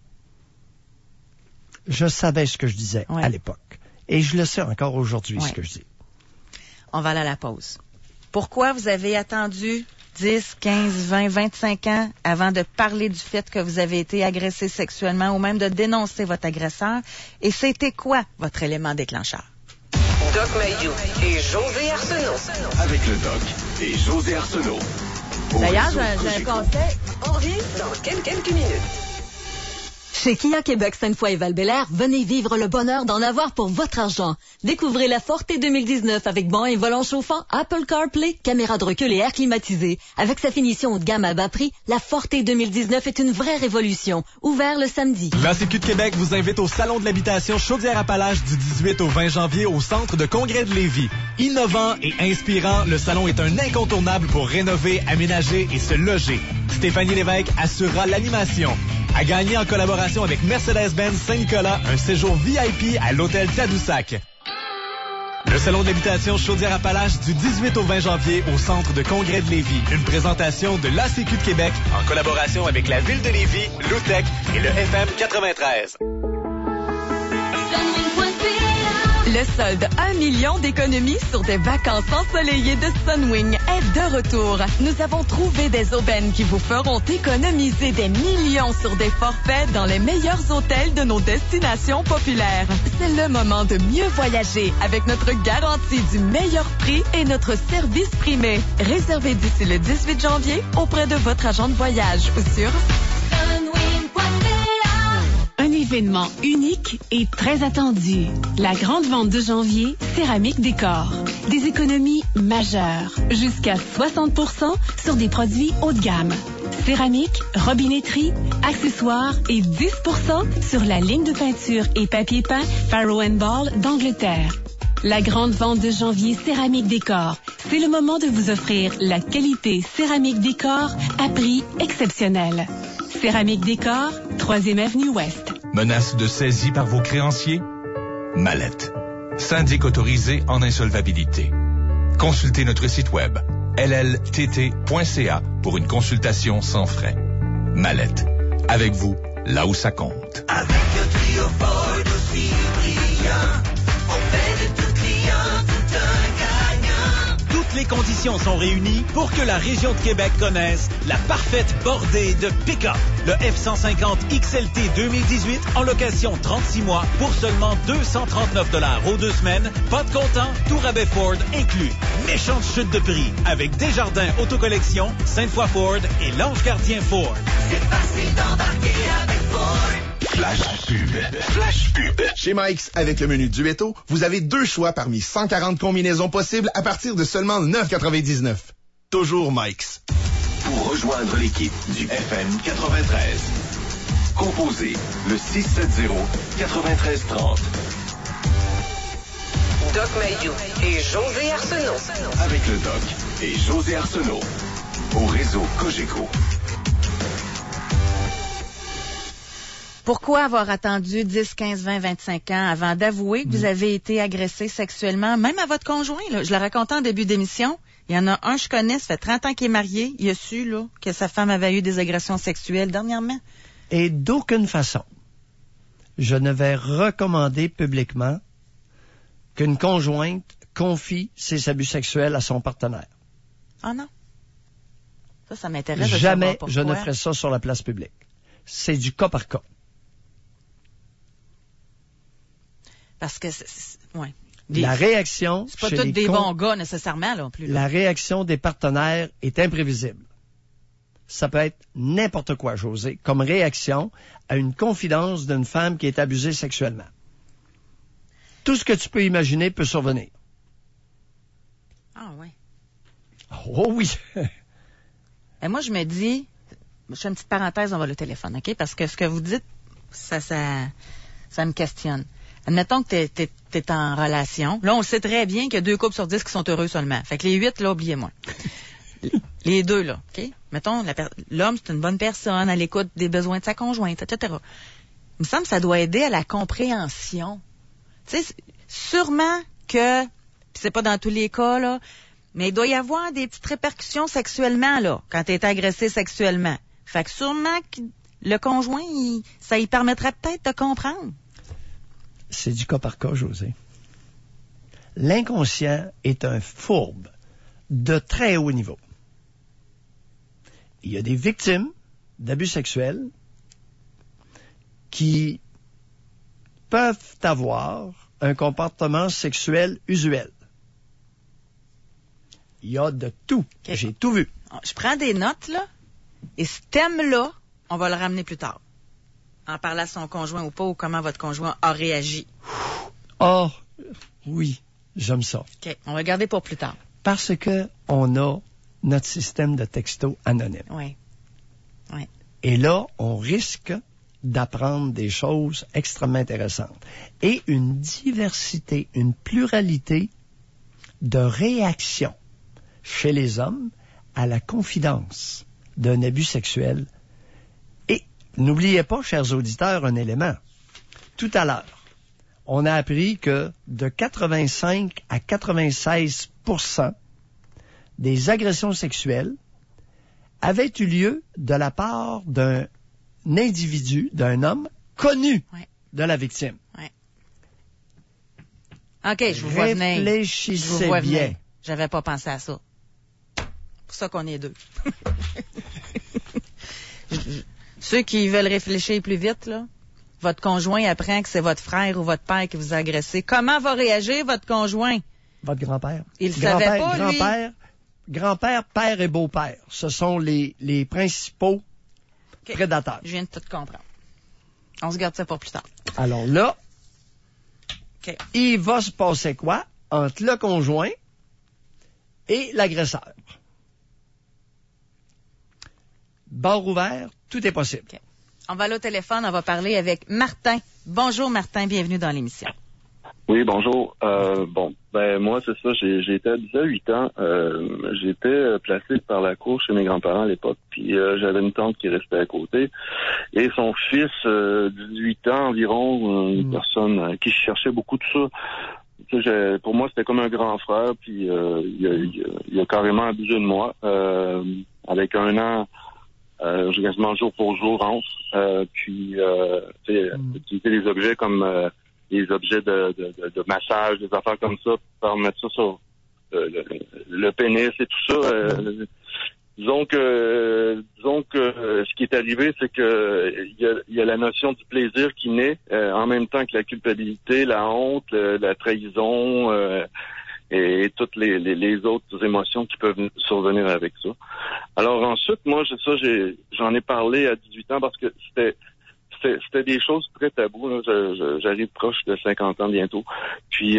Je savais ce que je disais à l'époque. Et je le sais encore aujourd'hui, ce que je dis. On va aller à la pause. Pourquoi vous avez attendu 10, 15, 20, 25 ans avant de parler du fait que vous avez été agressé sexuellement ou même de dénoncer votre agresseur? Et c'était quoi votre élément déclencheur? Doc Mayou et José Arsenault. Avec le Doc et José Arsenault. D'ailleurs, j'ai un conseil. On revient dans quelques minutes. Chez Kia Québec, Sainte-Foy et Val-Bélair, venez vivre le bonheur d'en avoir pour votre argent. Découvrez la Forte 2019 avec banc et volant chauffant, Apple CarPlay, caméra de recul et air climatisé. Avec sa finition haut de gamme à bas prix, la Forte 2019 est une vraie révolution. Ouvert le samedi. La Sécu de Québec vous invite au Salon de l'habitation Chaudière-Appalaches du 18 au 20 janvier au Centre de congrès de Lévis. Innovant et inspirant, le salon est un incontournable pour rénover, aménager et se loger. Stéphanie Lévesque assurera l'animation. À gagner en collaboration avec Mercedes-Benz Saint-Nicolas, un séjour VIP à l'hôtel Tadoussac. Le Salon d'habitation Chaudière-Appalaches du 18 au 20 janvier au Centre de congrès de Lévis. Une présentation de l'ACQ de Québec en collaboration avec la Ville de Lévis, l'OUTEC et le FM 93. Le solde 1 million d'économies sur des vacances ensoleillées de Sunwing est de retour. Nous avons trouvé des aubaines qui vous feront économiser des millions sur des forfaits dans les meilleurs hôtels de nos destinations populaires. C'est le moment de mieux voyager avec notre garantie du meilleur prix et notre service primé. Réservez d'ici le 18 janvier auprès de votre agent de voyage ou sur un événement unique et très attendu. La grande vente de janvier, Céramique Décor. Des économies majeures. Jusqu'à 60% sur des produits haut de gamme. Céramique, robinetterie, accessoires et 10% sur la ligne de peinture et papier peint Farrow & Ball d'Angleterre. La grande vente de janvier Céramique Décor. C'est le moment de vous offrir la qualité Céramique Décor à prix exceptionnel. Céramique Décor, 3e Avenue Ouest. Menace de saisie par vos créanciers? Mallette. Syndic autorisé en insolvabilité. Consultez notre site web lltt.ca pour une consultation sans frais. Mallette. Avec vous, là où ça compte. Avec le trio Ford aussi brillant, on fait de tout client tout un gagnant. Toutes les conditions sont réunies pour que la région de Québec connaisse la parfaite bordée de pick-up. Le F-150 XLT 2018 en location 36 mois pour seulement 239 $ aux 2 semaines. Pas de comptant, tout rabais Ford inclus. Méchante chute de prix avec Desjardins Autocollection, Sainte-Foy Ford et l'Ange Gardien Ford. C'est facile d'embarquer avec Ford. Flash pub. Flash pub. Chez Mike's, avec le menu Duetto, vous avez 2 choix parmi 140 combinaisons possibles à partir de seulement $9,99. Toujours Mike's. Pour rejoindre l'équipe du FM 93, composez le 670-9330. Doc Mayou et José Arsenault. Avec le Doc et José Arsenault. Au réseau Cogeco. Pourquoi avoir attendu 10, 15, 20, 25 ans avant d'avouer que vous avez été agressé sexuellement, même à votre conjoint? Là. Je le racontais en début d'émission. Il y en a un, je connais, ça fait 30 ans qu'il est marié. Il a su là, que sa femme avait eu des agressions sexuelles dernièrement. Et d'aucune façon, je ne vais recommander publiquement qu'une conjointe confie ses abus sexuels à son partenaire. Ah non? Ça m'intéresse. Jamais je ne ferai ça sur la place publique. C'est du cas par cas. Parce que, ouais. La réaction... C'est pas tous des bons gars, nécessairement, là, non plus. Là. La réaction des partenaires est imprévisible. Ça peut être n'importe quoi, José, comme réaction à une confidence d'une femme qui est abusée sexuellement. Tout ce que tu peux imaginer peut survenir. Ah, ouais. Oh oui! Et moi, je me dis... Je fais une petite parenthèse, on va le téléphone, OK? Parce que ce que vous dites, ça me questionne. Admettons que t'es en relation. Là, on le sait très bien qu'il y a 2 couples sur 10 qui sont heureux seulement. Fait que les 8, là, oubliez-moi. Les 2, là, OK? Mettons, l'homme, c'est une bonne personne, à l'écoute des besoins de sa conjointe, etc. Il me semble que ça doit aider à la compréhension. Tu sais, sûrement que, pis c'est pas dans tous les cas, là, mais il doit y avoir des petites répercussions sexuellement, là, quand t'es agressé sexuellement. Fait que sûrement que le conjoint, ça y permettrait peut-être de comprendre. C'est du cas par cas, José. L'inconscient est un fourbe de très haut niveau. Il y a des victimes d'abus sexuels qui peuvent avoir un comportement sexuel usuel. Il y a de tout. Okay. J'ai tout vu. Je prends des notes, là, et ce thème-là, on va le ramener plus tard. En parlant à son conjoint ou pas, ou comment votre conjoint a réagi. Oh, oui, j'aime ça. OK, on va le garder pour plus tard. Parce que on a notre système de texto anonyme. Oui. Oui. Et là, on risque d'apprendre des choses extrêmement intéressantes. Et une diversité, une pluralité de réactions chez les hommes à la confidence d'un abus sexuel. Et n'oubliez pas, chers auditeurs, un élément. Tout à l'heure, on a appris que de 85 à 96% des agressions sexuelles avaient eu lieu de la part d'un individu, d'un homme connu de la victime. Ouais. OK, je vous vois venir. Réfléchissez bien. J'avais pas pensé à ça. C'est pour ça qu'on est 2. Ceux qui veulent réfléchir plus vite, là, votre conjoint apprend que c'est votre frère ou votre père qui vous a agressé. Comment va réagir votre conjoint? Votre grand-père. Il savait pas, lui. Grand-père, père et beau-père. Ce sont les principaux prédateurs. Je viens de tout comprendre. On se garde ça pour plus tard. Alors là, il va se passer quoi entre le conjoint et l'agresseur? Bar ouvert, tout est possible. Okay. On va aller au téléphone, on va parler avec Martin. Bonjour Martin, bienvenue dans l'émission. Oui, bonjour. Moi, c'est ça. J'ai été à 18 ans. J'étais placé par la cour chez mes grands-parents à l'époque. Puis j'avais une tante qui restait à côté. Et son fils, 18 ans environ, une personne qui cherchait beaucoup de ça. Pour moi, c'était comme un grand frère. Puis il a carrément abusé de moi. Avec 1 an, j'ai quasiment jour pour jour, utiliser des objets comme... des objets de massage, des affaires comme ça, pour mettre ça sur le pénis et tout ça. Disons que ce qui est arrivé, c'est que il y a la notion du plaisir qui naît en même temps que la culpabilité, la honte, la trahison et toutes les autres émotions qui peuvent survenir avec ça. Alors ensuite, moi, j'en ai parlé à 18 ans parce que c'était des choses très tabous. Là. J'arrive proche de 50 ans bientôt. Puis,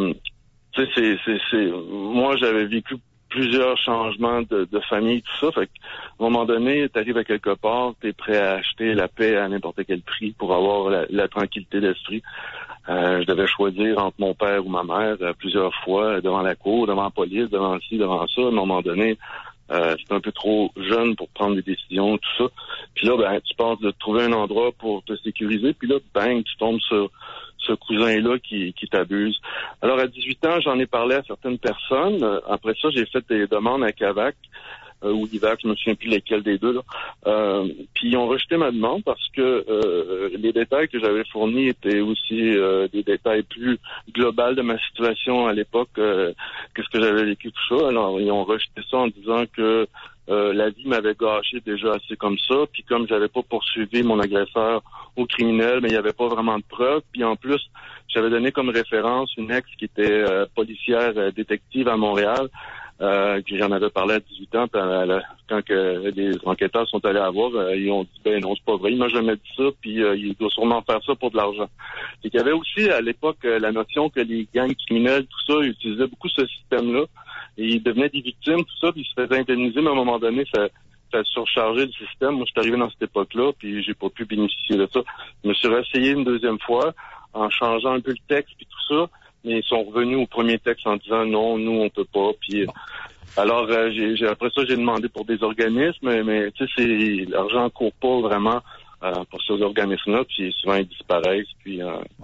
moi, j'avais vécu plusieurs changements de famille, tout ça. Fait qu'à un moment donné, t'arrives à quelque part, t'es prêt à acheter la paix à n'importe quel prix pour avoir la tranquillité d'esprit. Je devais choisir entre mon père ou ma mère plusieurs fois devant la cour, devant la police, devant ci, devant ça. À un moment donné, c'est un peu trop jeune pour prendre des décisions, tout ça. Puis là, tu penses de trouver un endroit pour te sécuriser, puis là, bang, tu tombes sur ce cousin-là qui t'abuse. Alors, à 18 ans, j'en ai parlé à certaines personnes. Après ça, j'ai fait des demandes à Cavac ou l'IVAC, je me souviens plus lesquels des deux, là. Puis ils ont rejeté ma demande parce que les détails que j'avais fournis étaient aussi des détails plus globaux de ma situation à l'époque que ce que j'avais vécu, tout ça. Alors, ils ont rejeté ça en disant que la vie m'avait gâché déjà assez comme ça, puis comme j'avais pas poursuivi mon agresseur au criminel, mais il y avait pas vraiment de preuves, puis en plus, j'avais donné comme référence une ex qui était policière détective à Montréal, que j'en avais parlé à 18 ans, quand que les enquêteurs sont allés à voir, ils ont dit, ben non, c'est pas vrai, il m'a jamais dit ça, puis il doit sûrement faire ça pour de l'argent. Et qu'il y avait aussi, à l'époque, la notion que les gangs criminels, tout ça, utilisaient beaucoup ce système-là, et ils devenaient des victimes, tout ça, puis ils se faisaient indemniser, mais à un moment donné, ça a surchargé le système. Moi, je suis arrivé dans cette époque-là, puis j'ai pas pu bénéficier de ça. Je me suis réessayé une deuxième fois, en changeant un peu le texte, puis tout ça, mais ils sont revenus au premier texte en disant non, nous on peut pas. Puis alors après ça j'ai demandé pour des organismes, mais tu sais l'argent court pas vraiment pour ces organismes-là, puis souvent ils disparaissent. Puis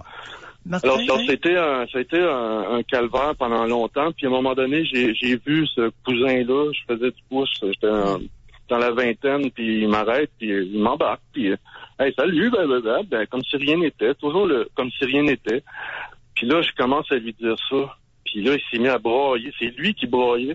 alors ça a été un calvaire pendant longtemps. Puis à un moment donné j'ai vu ce cousin-là, je faisais du pouce, j'étais dans la vingtaine, puis il m'arrête, puis il m'embarque, puis hey salut, ben comme si rien n'était, toujours comme si rien n'était. Puis là, je commence à lui dire ça. Puis là, il s'est mis à brailler. C'est lui qui braillait.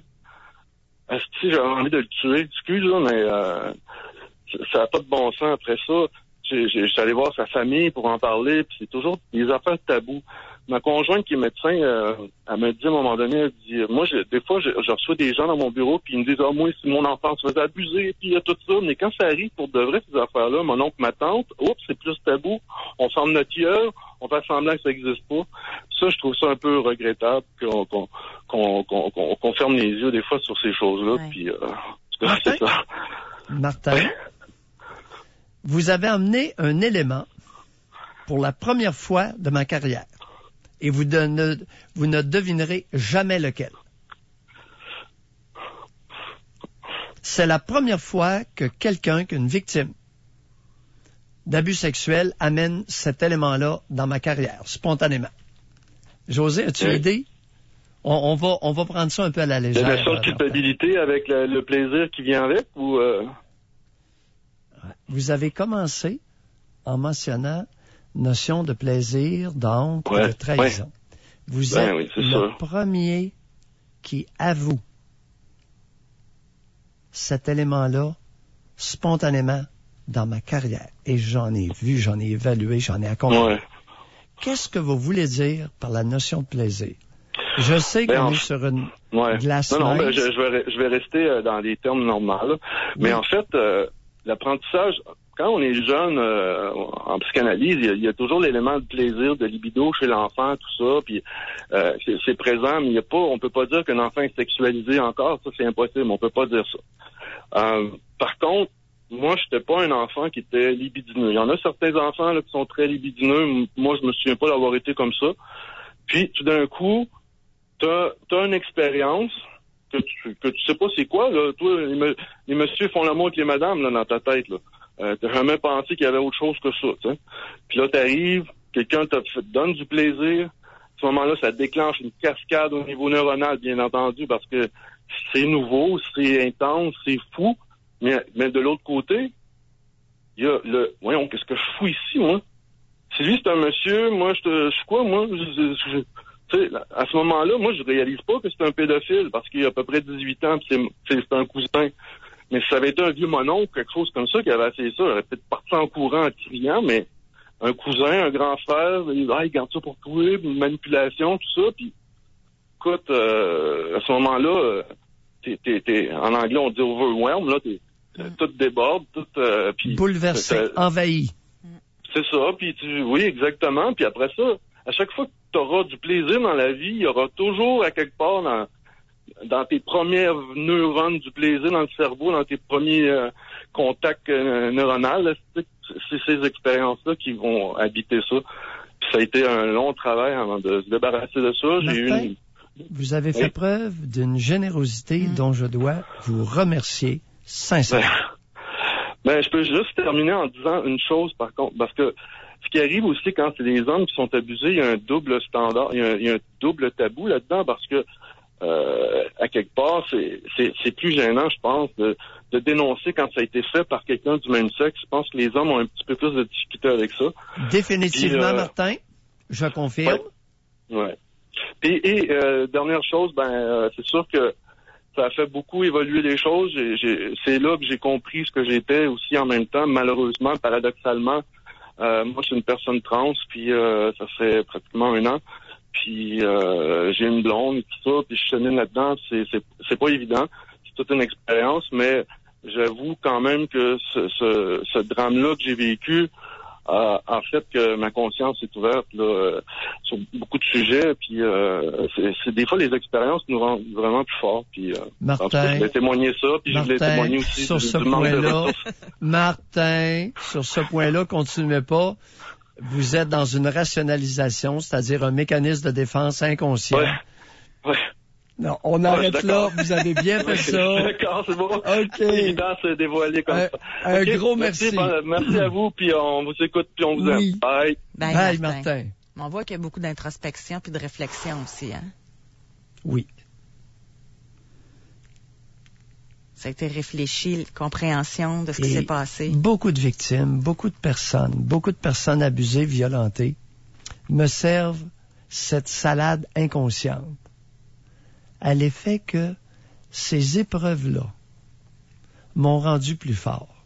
Si j'avais envie de le tuer. Excuse, là, mais ça n'a pas de bon sens après ça. Je suis allé voir sa famille pour en parler, puis c'est toujours des affaires tabous. Ma conjointe qui est médecin, elle m'a dit à un moment donné, elle dit, moi, des fois, je reçois des gens dans mon bureau, puis ils me disent, moi, si mon enfant se faisait abuser, puis il y a tout ça. Mais quand ça arrive pour de vrai, ces affaires-là, mon oncle, ma tante, c'est plus tabou. On ferme notre gueule, on fait semblant que ça n'existe pas. Ça, je trouve ça un peu regrettable qu'on ferme les yeux des fois sur ces choses-là. Ouais. Puis, c'est ça. Martin, vous avez amené un élément pour la première fois de ma carrière. Et vous ne devinerez jamais lequel. C'est la première fois que qu'une victime d'abus sexuels amène cet élément-là dans ma carrière, spontanément. José, as-tu idée? On va prendre ça un peu à la légère. La notion de culpabilité avec le plaisir qui vient avec, ou... Vous avez commencé en mentionnant notion de plaisir, donc de trahison. Ouais. Vous êtes le premier qui avoue cet élément-là spontanément dans ma carrière. Et j'en ai vu, j'en ai évalué, j'en ai accompagné. Ouais. Qu'est-ce que vous voulez dire par la notion de plaisir? Je sais qu'on est sur une glace. Non, je vais rester dans les termes normaux. Là. Mais en fait, l'apprentissage... Quand on est jeune, en psychanalyse, il y a toujours l'élément de plaisir, de libido chez l'enfant, tout ça, puis c'est présent, mais on peut pas dire qu'un enfant est sexualisé encore, ça c'est impossible, on peut pas dire ça. Par contre, moi, j'étais pas un enfant qui était libidineux. Il y en a certains enfants là, qui sont très libidineux, moi je me souviens pas d'avoir été comme ça. Puis, tout d'un coup, t'as une expérience que tu sais pas c'est quoi, là. Toi, les messieurs font l'amour avec les madames, là, dans ta tête, là. T'as jamais pensé qu'il y avait autre chose que ça, tu sais. Puis là, t'arrives, quelqu'un te donne du plaisir. À ce moment-là, ça déclenche une cascade au niveau neuronal, bien entendu, parce que c'est nouveau, c'est intense, c'est fou. Mais de l'autre côté, il y a voyons, qu'est-ce que je fous ici, moi? Si lui, c'est un monsieur, moi, je suis quoi, moi? Tu sais, à ce moment-là, moi, je réalise pas que c'est un pédophile, parce qu'il a à peu près 18 ans, puis c'est un cousin. Mais si ça avait été un vieux mononcle, quelque chose comme ça, qui avait essayé ça, il aurait peut-être parti en courant, en criant, mais un cousin, un grand frère, il garde ça pour toi, une manipulation, tout ça, puis écoute, à ce moment-là, t'es en anglais, on dit overwhelmed, là, tout déborde, tout... puis bouleversé, envahi. C'est ça, puis oui, exactement, puis après ça, à chaque fois que tu auras du plaisir dans la vie, il y aura toujours à quelque part dans tes premières neurones du plaisir dans le cerveau, dans tes premiers contacts neuronaux, c'est ces expériences-là qui vont habiter ça. Puis ça a été un long travail avant de se débarrasser de ça. Martin, vous avez fait preuve d'une générosité dont je dois vous remercier sincèrement. Ben, je peux juste terminer en disant une chose, par contre, parce que ce qui arrive aussi quand c'est des hommes qui sont abusés, il y a un double standard, il y a un double tabou là-dedans, parce que à quelque part, c'est plus gênant, je pense, de dénoncer quand ça a été fait par quelqu'un du même sexe. Je pense que les hommes ont un petit peu plus de difficulté avec ça. Définitivement, Martin, je confirme. Ouais. Et dernière chose, c'est sûr que ça a fait beaucoup évoluer les choses. C'est là que j'ai compris ce que j'étais aussi en même temps, malheureusement, paradoxalement. Moi, je suis une personne trans, puis ça fait pratiquement 1 an. Puis j'ai une blonde et tout ça, puis je chemine là-dedans, c'est pas évident. C'est toute une expérience, mais j'avoue quand même que ce drame-là que j'ai vécu a fait que ma conscience est ouverte là, sur beaucoup de sujets. Puis c'est des fois les expériences nous rendent vraiment plus forts. Puis Martin, en tout cas, je voulais témoigner ça, puis je voulais témoigner aussi sur ce du manque de point-là. ressources. Martin, sur ce point-là, continuez pas. Vous êtes dans une rationalisation, c'est-à-dire un mécanisme de défense inconscient. Ouais. Non, on arrête là. Vous avez bien fait ça. D'accord, c'est bon. OK. C'est évident de se dévoiler comme ça. Un Okay, gros merci. Merci à vous, puis on vous écoute, puis on vous aime. Bye. Bye, Martin. On voit qu'il y a beaucoup d'introspection puis de réflexion aussi, hein? Oui. Ça a été réfléchi, compréhension de ce qui s'est passé. Beaucoup de victimes, beaucoup de personnes abusées, violentées, me servent cette salade inconsciente à l'effet que ces épreuves-là m'ont rendu plus fort.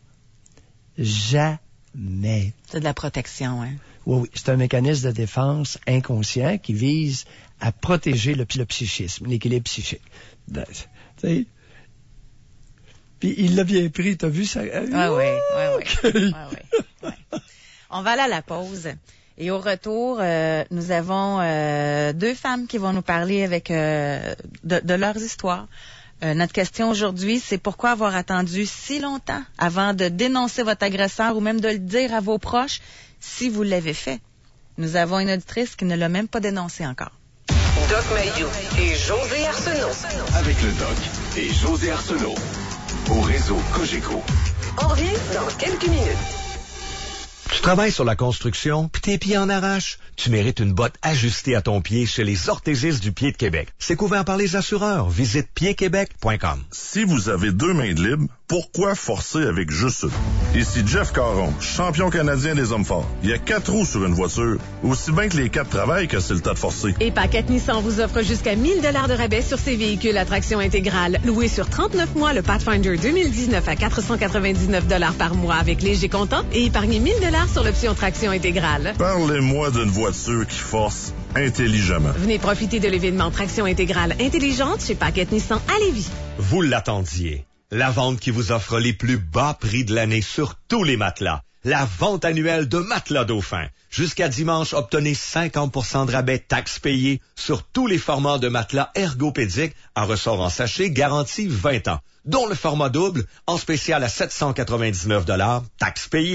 Jamais. C'est de la protection, hein? Oui, c'est un mécanisme de défense inconscient qui vise à protéger le psychisme, l'équilibre psychique. Tu sais, puis il l'a bien pris, t'as vu ça? Oui. On va aller à la pause. Et au retour, nous avons 2 femmes qui vont nous parler avec de leurs histoires. Notre question aujourd'hui, c'est pourquoi avoir attendu si longtemps avant de dénoncer votre agresseur ou même de le dire à vos proches si vous l'avez fait. Nous avons une auditrice qui ne l'a même pas dénoncé encore. Doc Mayou et José Arsenault. Avec le Doc et José Arsenault. Au réseau Cogeco. On revient dans quelques minutes. Tu travailles sur la construction, puis tes pieds en arrachent? Tu mérites une botte ajustée à ton pied chez les orthésistes du pied de Québec. C'est couvert par les assureurs. Visite piedquebec.com. Si vous avez 2 mains de libre, pourquoi forcer avec juste une? Ici Jeff Caron, champion canadien des hommes forts. Il y a 4 roues sur une voiture. Aussi bien que les 4 travaillent que c'est le temps de forcer. Et Paquette Nissan vous offre jusqu'à 1 000 $ de rabais sur ses véhicules à traction intégrale. Loué sur 39 mois, le Pathfinder 2019 à 499 $ par mois avec léger comptant et épargnez 1 000 $ sur l'option traction intégrale. Parlez-moi d'une voiture qui force intelligemment. Venez profiter de l'événement traction intégrale intelligente chez Paquette Nissan à Lévis. Vous l'attendiez. La vente qui vous offre les plus bas prix de l'année sur tous les matelas. La vente annuelle de Matelas Dauphin. Jusqu'à dimanche, obtenez 50% de rabais taxes payées sur tous les formats de matelas ergopédiques en ressort en sachet garanti 20 ans, dont le format double en spécial à 799 $, taxes payées.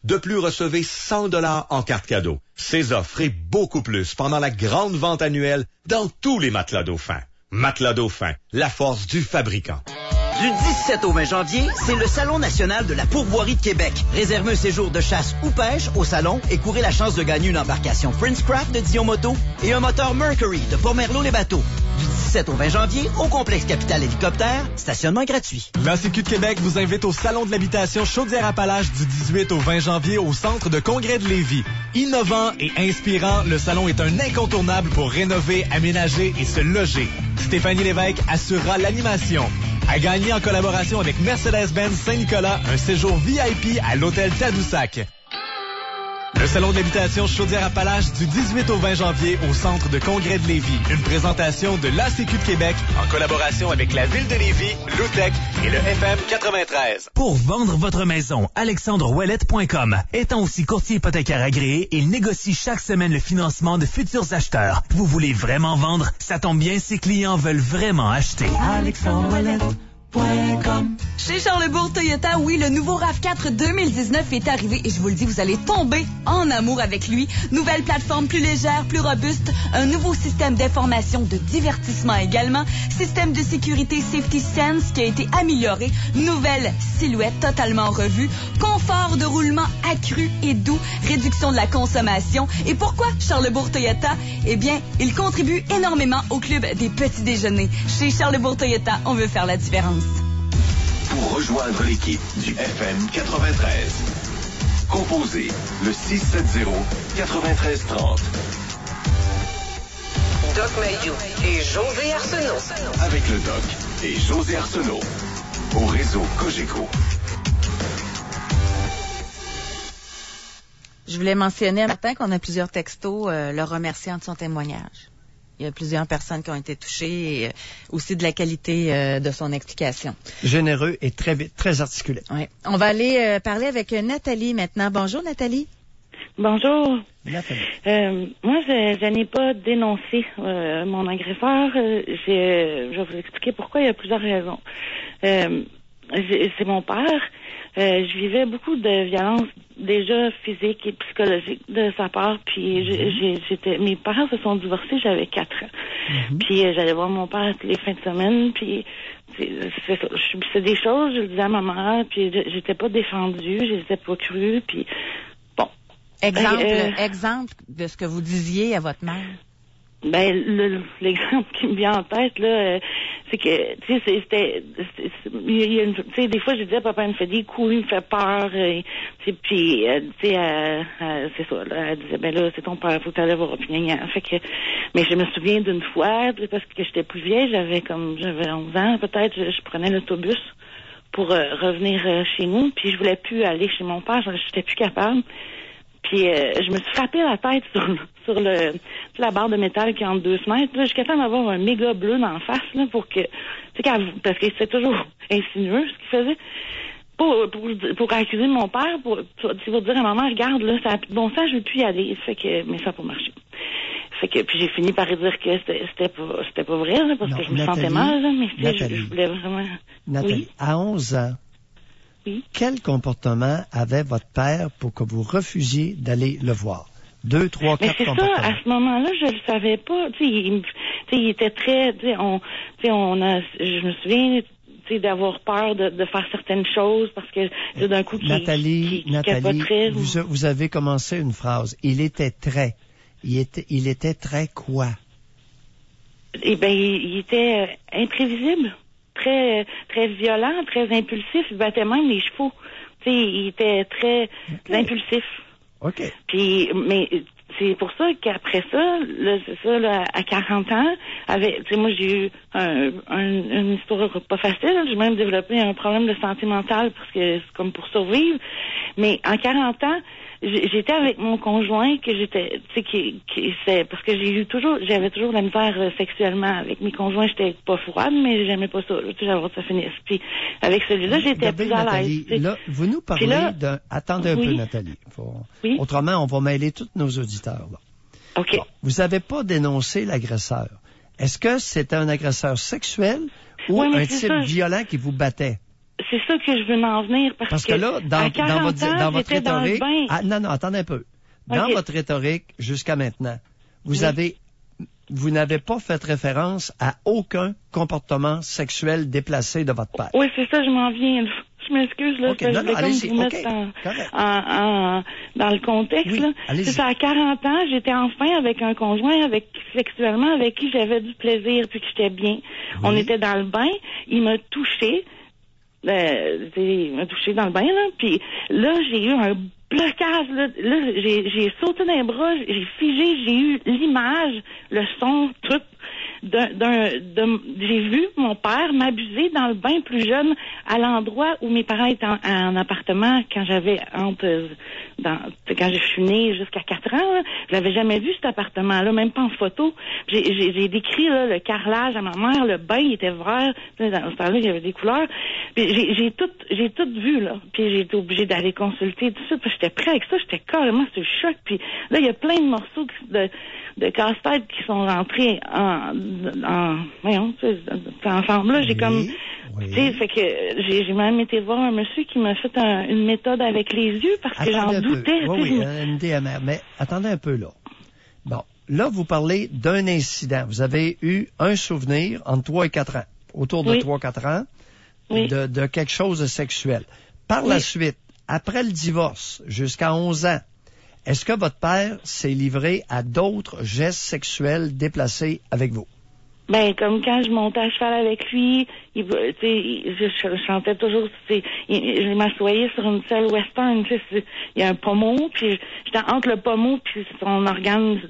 De plus, recevez 100 $ en carte cadeau. Ces offres et beaucoup plus pendant la grande vente annuelle dans tous les matelas Dauphin. Matelas Dauphin, la force du fabricant. Du 17 au 20 janvier, c'est le Salon national de la pourvoirie de Québec. Réservez un séjour de chasse ou pêche au salon et courez la chance de gagner une embarcation Princecraft de Dion Moto et un moteur Mercury de Pomerleau-les-Bateaux. Du 17 au 20 janvier, au complexe Capital Hélicoptère, stationnement gratuit. L'Institut de Québec vous invite au Salon de l'habitation Chaudière-Appalaches du 18 au 20 janvier au Centre de congrès de Lévis. Innovant et inspirant, le salon est un incontournable pour rénover, aménager et se loger. Stéphanie Lévesque assurera l'animation. À gagner en collaboration avec Mercedes-Benz Saint-Nicolas, un séjour VIP à l'hôtel Tadoussac. Le Salon de l'habitation Chaudière-Appalaches du 18 au 20 janvier au Centre de congrès de Lévis. Une présentation de l'ACQ de Québec en collaboration avec la Ville de Lévis, l'OUTEC et le FM 93. Pour vendre votre maison, alexandreouellet.com. Étant aussi courtier hypothécaire agréé, il négocie chaque semaine le financement de futurs acheteurs. Vous voulez vraiment vendre? Ça tombe bien, ses clients veulent vraiment acheter. alexandreouellet.com. Chez Charlebourg Toyota, oui, le nouveau RAV4 2019 est arrivé et je vous le dis, vous allez tomber en amour avec lui. Nouvelle plateforme plus légère, plus robuste, un nouveau système d'information, de divertissement également, système de sécurité Safety Sense qui a été amélioré, nouvelle silhouette totalement revue, confort de roulement accru et doux, réduction de la consommation. Et pourquoi Charlebourg Toyota? Eh bien, il contribue énormément au club des petits déjeuners. Chez Charlebourg Toyota, on veut faire la différence. Pour rejoindre l'équipe du FM 93, composez le 670-9330. Doc Mayou et José Arsenault. Avec le Doc et José Arsenault. Au réseau Cogeco. Je voulais mentionner à Martin qu'on a plusieurs textos le remerciant de son témoignage. Il y a plusieurs personnes qui ont été touchées et aussi de la qualité de son explication. Généreux et très vite, très articulé. Oui. On va aller parler avec Nathalie maintenant. Bonjour Nathalie. Bonjour. Nathalie. Moi, je n'ai pas dénoncé mon agresseur. Je vais vous expliquer pourquoi. Il y a plusieurs raisons. C'est mon père. Je vivais beaucoup de violence déjà physique et psychologique de sa part. Puis mes parents se sont divorcés, j'avais 4 ans. Puis j'allais voir mon père tous les fins de semaine. Puis c'est des choses, je le disais à ma mère. Puis j'étais pas défendue, je les ai pas crues. Puis bon. Exemple de ce que vous disiez à votre mère. Ben l'exemple qui me vient en tête là, c'est que tu sais tu sais des fois je disais papa il me fait des coups, il me fait peur, puis tu sais c'est ça là, elle disait ben là c'est ton père, faut t'aller voir, fait que mais je me souviens d'une fois parce que j'étais plus vieille, j'avais 11 ans peut-être, je prenais l'autobus pour revenir chez nous, puis je voulais plus aller chez mon père, j'étais plus capable. Puis je me suis frappé la tête sur la barre de métal qui est entre 2 fenêtres. Là, jusqu'à temps d'avoir un méga bleu dans la face là, pour que, tu sais, parce que c'était toujours insinueux ce qu'il faisait. Pour accuser mon père, pour dire à maman, regarde là, ça a plus de bon sens, je veux plus y aller. Fait que, mais ça n'a pas marché. Fait que puis j'ai fini par dire que c'était pas vrai là, parce que je me sentais mal. Là, mais je voulais vraiment. Nathalie, oui? À 11 ans. Oui. Quel comportement avait votre père pour que vous refusiez d'aller le voir? 2, 3, 4 comportements. Mais c'est ça, à ce moment-là, je le savais pas. Il était très, je me souviens, d'avoir peur de faire certaines choses parce que d'un coup, Nathalie, vous avez commencé une phrase. Il était très quoi? Eh ben, il était imprévisible. Très, très violent, très impulsif. Il battait même les chevaux. Tu sais, il était très impulsif. OK. Puis, mais c'est pour ça qu'après ça, là, c'est ça, là, à 40 ans, moi, j'ai eu une histoire pas facile. J'ai même développé un problème de santé mentale parce que c'est comme pour survivre. Mais en 40 ans, j'étais avec mon conjoint que j'étais, tu sais, c'est parce que j'avais toujours de la misère sexuellement avec mes conjoints. J'étais pas froide, mais j'aimais pas ça. Tu sais, j'avais que ça finisse. Puis avec celui-là, j'étais plus à l'aise. Là, vous nous parlez attendez un peu, Nathalie. Oui? Autrement, on va mêler tous nos auditeurs. Là. OK. Bon, vous n'avez pas dénoncé l'agresseur. Est-ce que c'était un agresseur sexuel ou un type violent qui vous battait? c'est ça que je veux en venir parce que là, à 40 ans, dans votre j'étais dans le rhétorique, bain. non, attendez un peu. Dans votre rhétorique, jusqu'à maintenant, vous n'avez pas fait référence à aucun comportement sexuel déplacé de votre père. Oui, c'est ça, je m'en viens. Je m'excuse, là. Okay, non, allez-y. Vous mettre dans le contexte, là. C'est ça, à 40 ans, j'étais enfin avec un conjoint sexuellement avec qui j'avais du plaisir puis que j'étais bien. On était dans le bain, il m'a touché. Il m'a touché dans le bain, là. Puis là, j'ai eu un blocage, là. Là, j'ai sauté dans les bras, j'ai figé, j'ai eu l'image, le son, tout. J'ai vu mon père m'abuser dans le bain plus jeune à l'endroit où mes parents étaient en appartement quand j'avais quand je suis née jusqu'à 4 ans, là. Je l'avais jamais vu cet appartement-là, même pas en photo. J'ai décrit là, le carrelage à ma mère, le bain il était vert, dans ce temps-là il y avait des couleurs. Puis j'ai tout vu là. Puis j'ai été obligée d'aller consulter tout ça, parce que j'étais prêt avec ça, j'étais carrément sur le choc. Puis là il y a plein de morceaux de casse-tête qui sont rentrés ensemble. Là, j'ai tu sais, fait que j'ai même été voir un monsieur qui m'a fait une méthode avec les yeux parce que j'en doutais. Oui, une DMR. Mais attendez un peu, là. Bon, là, vous parlez d'un incident. Vous avez eu un souvenir entre 3 et 4 ans, autour de 3-4 ans, de quelque chose de sexuel. Par la suite, après le divorce, jusqu'à 11 ans, est-ce que votre père s'est livré à d'autres gestes sexuels déplacés avec vous? Ben, comme quand je montais à cheval avec lui, je chantais toujours, je m'assoyais sur une selle western, il y a un pommeau, puis j'étais entre le pommeau puis son organe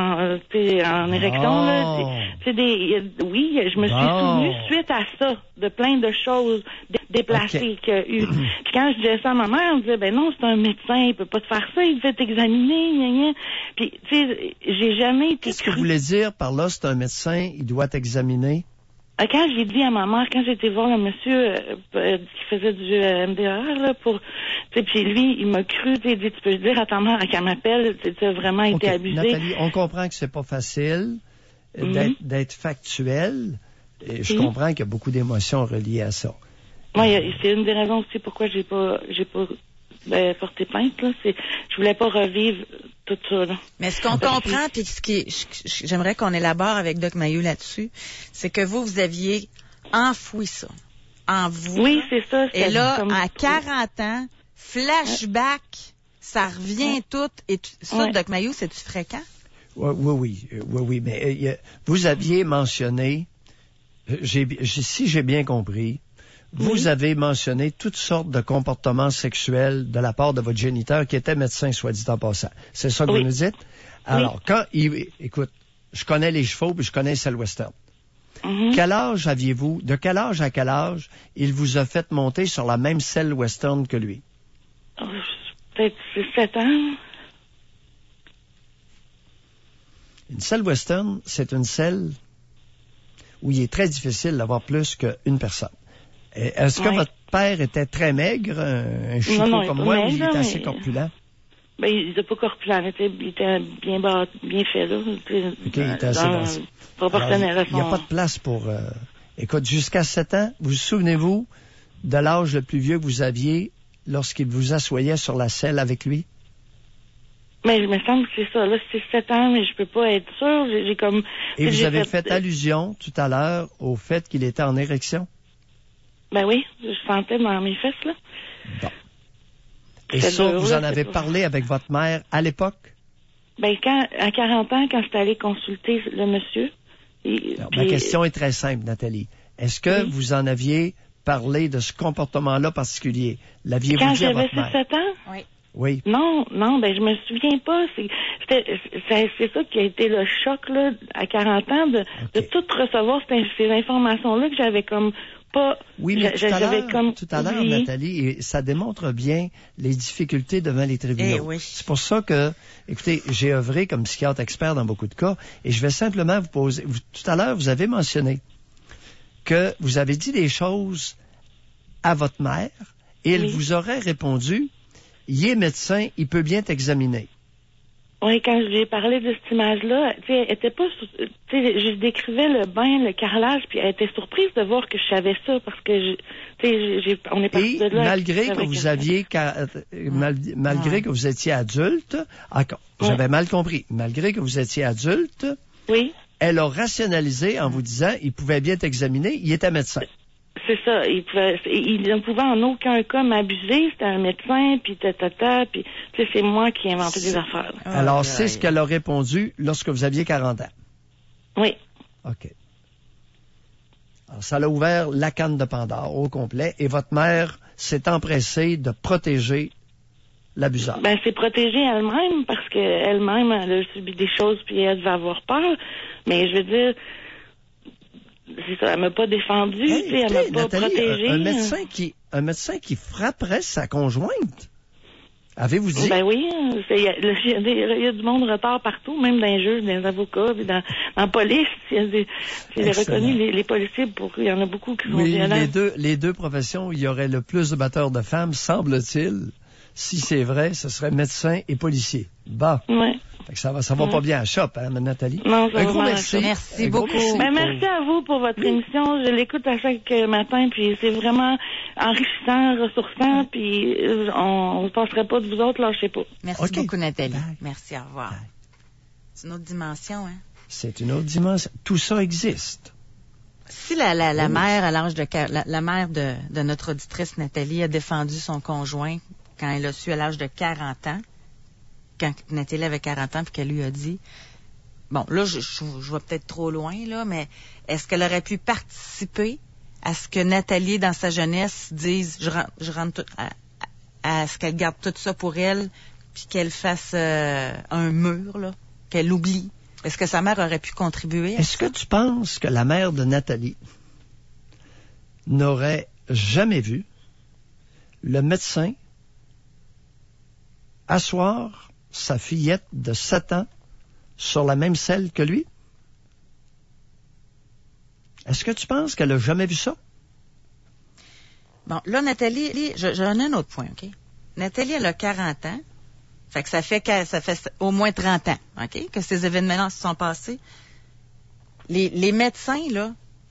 en érection, là. Oui, je me suis souvenue suite à ça, de plein de choses déplacées qu'il y a eu. Puis quand je disais ça à ma mère, elle me disait, ben non, c'est un médecin, il peut pas te faire ça, il devait t'examiner, gna, gna. Puis, tu sais, j'ai jamais été Qu'est-ce que vous voulez dire par là, c'est un médecin, il doit t'examiner? Quand j'ai dit à ma mère, quand j'ai été voir le monsieur qui faisait du MDR, là, puis lui, il m'a cru, il dit, tu peux dire à ta mère qu'elle m'appelle, tu as vraiment été abusé. Nathalie, on comprend que c'est pas facile d'être factuel, et je comprends qu'il y a beaucoup d'émotions reliées à ça. Oui, c'est une des raisons aussi pourquoi j'ai pas porté plainte, là. Je voulais pas revivre tout ça, là. Mais ce qu'on comprend, puis j'aimerais qu'on élabore avec Doc Mailloux là-dessus, c'est que vous aviez enfoui ça en vous. Oui, c'est ça. Et là, à 40 ans, flashback, ça revient tout. Et ça, Doc Mailloux, c'est-tu fréquent? Oui, mais vous aviez mentionné, si j'ai bien compris, vous avez mentionné toutes sortes de comportements sexuels de la part de votre géniteur qui était médecin, soit dit en passant. C'est ça que vous nous dites? Alors, écoute, je connais les chevaux puis je connais le selle western. Quel âge aviez-vous? De quel âge à quel âge il vous a fait monter sur la même selle western que lui? Peut-être 7 ans. Une selle western, c'est une selle où il est très difficile d'avoir plus qu'une personne. Est-ce que votre père était très maigre, un chicot comme moi, ou il était assez corpulent? Ben, il était pas corpulent, il était bien fait, là. Il était assez bâti. Proportionnel à son... Il n'y a pas de place pour... Écoute, jusqu'à 7 ans, vous souvenez-vous de l'âge le plus vieux que vous aviez lorsqu'il vous assoyait sur la selle avec lui? Mais il me semble que c'est ça. Là, c'est 7 ans, mais je peux pas être sûre. J'ai comme... Et vous avez fait allusion tout à l'heure au fait qu'il était en érection? Ben oui, je sentais dans mes fesses, là. Bon. Et ça, vous en avez parlé avec votre mère à l'époque? Ben, à 40 ans, quand j'étais allée consulter le monsieur... Ma question est très simple, Nathalie. Est-ce que vous en aviez parlé de ce comportement-là particulier? L'aviez-vous dit à votre mère? Quand j'avais 7 ans? Oui. Non, ben je me souviens pas. C'est ça qui a été le choc, là, à 40 ans, de tout recevoir ces informations-là que j'avais comme... Oui, mais tout à l'heure, Nathalie, et ça démontre bien les difficultés devant les tribunaux. C'est pour ça que, écoutez, j'ai œuvré comme psychiatre expert dans beaucoup de cas, et je vais simplement vous poser... Tout à l'heure, vous avez mentionné que vous avez dit des choses à votre mère, et elle vous aurait répondu, il est médecin, il peut bien t'examiner. Oui, quand je lui ai parlé de cette image-là, tu sais, elle était pas, tu sais, je décrivais le bain, le carrelage, puis elle était surprise de voir que je savais ça, parce que, tu sais, on est parti de là. Malgré que vous aviez, malgré que vous étiez adulte, j'avais mal compris, malgré que vous étiez adulte, oui, elle a rationalisé en vous disant, il pouvait bien t'examiner, il était médecin. C'est ça. Il ne pouvait en aucun cas m'abuser. C'était un médecin, puis puis tu sais, c'est moi qui ai inventé des affaires. Alors, c'est ce qu'elle a répondu lorsque vous aviez 40 ans. Oui. OK. Alors, ça l'a ouvert la canne de Pandore au complet, et votre mère s'est empressée de protéger l'abuseur. Ben, c'est protéger elle-même, parce qu'elle-même, elle a subi des choses, puis elle devait avoir peur. Mais je veux dire... C'est ça, elle m'a pas défendu, elle m'a pas Nathalie, protégée. Un médecin qui frapperait sa conjointe. Avez-vous dit? Ben oui, il y a du monde retard partout, même dans les juges, dans les avocats, puis dans la police. J'ai reconnu les policiers, il y en a beaucoup qui sont violents. Les deux professions où il y aurait le plus de batteurs de femmes, semble-t-il, si c'est vrai, ce serait médecin et policier. Bah. Ouais. Ça va pas bien à Shop, hein, Nathalie? Non, ça un va gros mal. merci. Merci beaucoup. Merci à vous pour votre émission. Je l'écoute à chaque matin, puis c'est vraiment enrichissant, ressourçant, puis on ne passerait pas de vous autres, lâchez pas. Merci beaucoup, Nathalie. Bye. Merci, au revoir. Bye. C'est une autre dimension, hein? C'est une autre dimension. Tout ça existe. Si la mère, à l'âge de la mère de notre auditrice Nathalie a défendu son conjoint quand elle a su à l'âge de 40 ans, quand Nathalie avait 40 ans, puis qu'elle lui a dit, bon, là, je vais peut-être trop loin, là, mais est-ce qu'elle aurait pu participer à ce que Nathalie, dans sa jeunesse, dise, je rentre tout, à ce qu'elle garde tout ça pour elle, puis qu'elle fasse un mur, là, qu'elle oublie? Est-ce que sa mère aurait pu contribuer à ça? Est-ce que tu penses que la mère de Nathalie n'aurait jamais vu le médecin asseoir sa fillette de 7 ans sur la même selle que lui? Est-ce que tu penses qu'elle a jamais vu ça? Bon, là, Nathalie, j'en ai un autre point, OK? Nathalie, elle a 40 ans. Fait que ça fait au moins 30 ans, OK? Que ces événements-là se sont passés. Les médecins, là,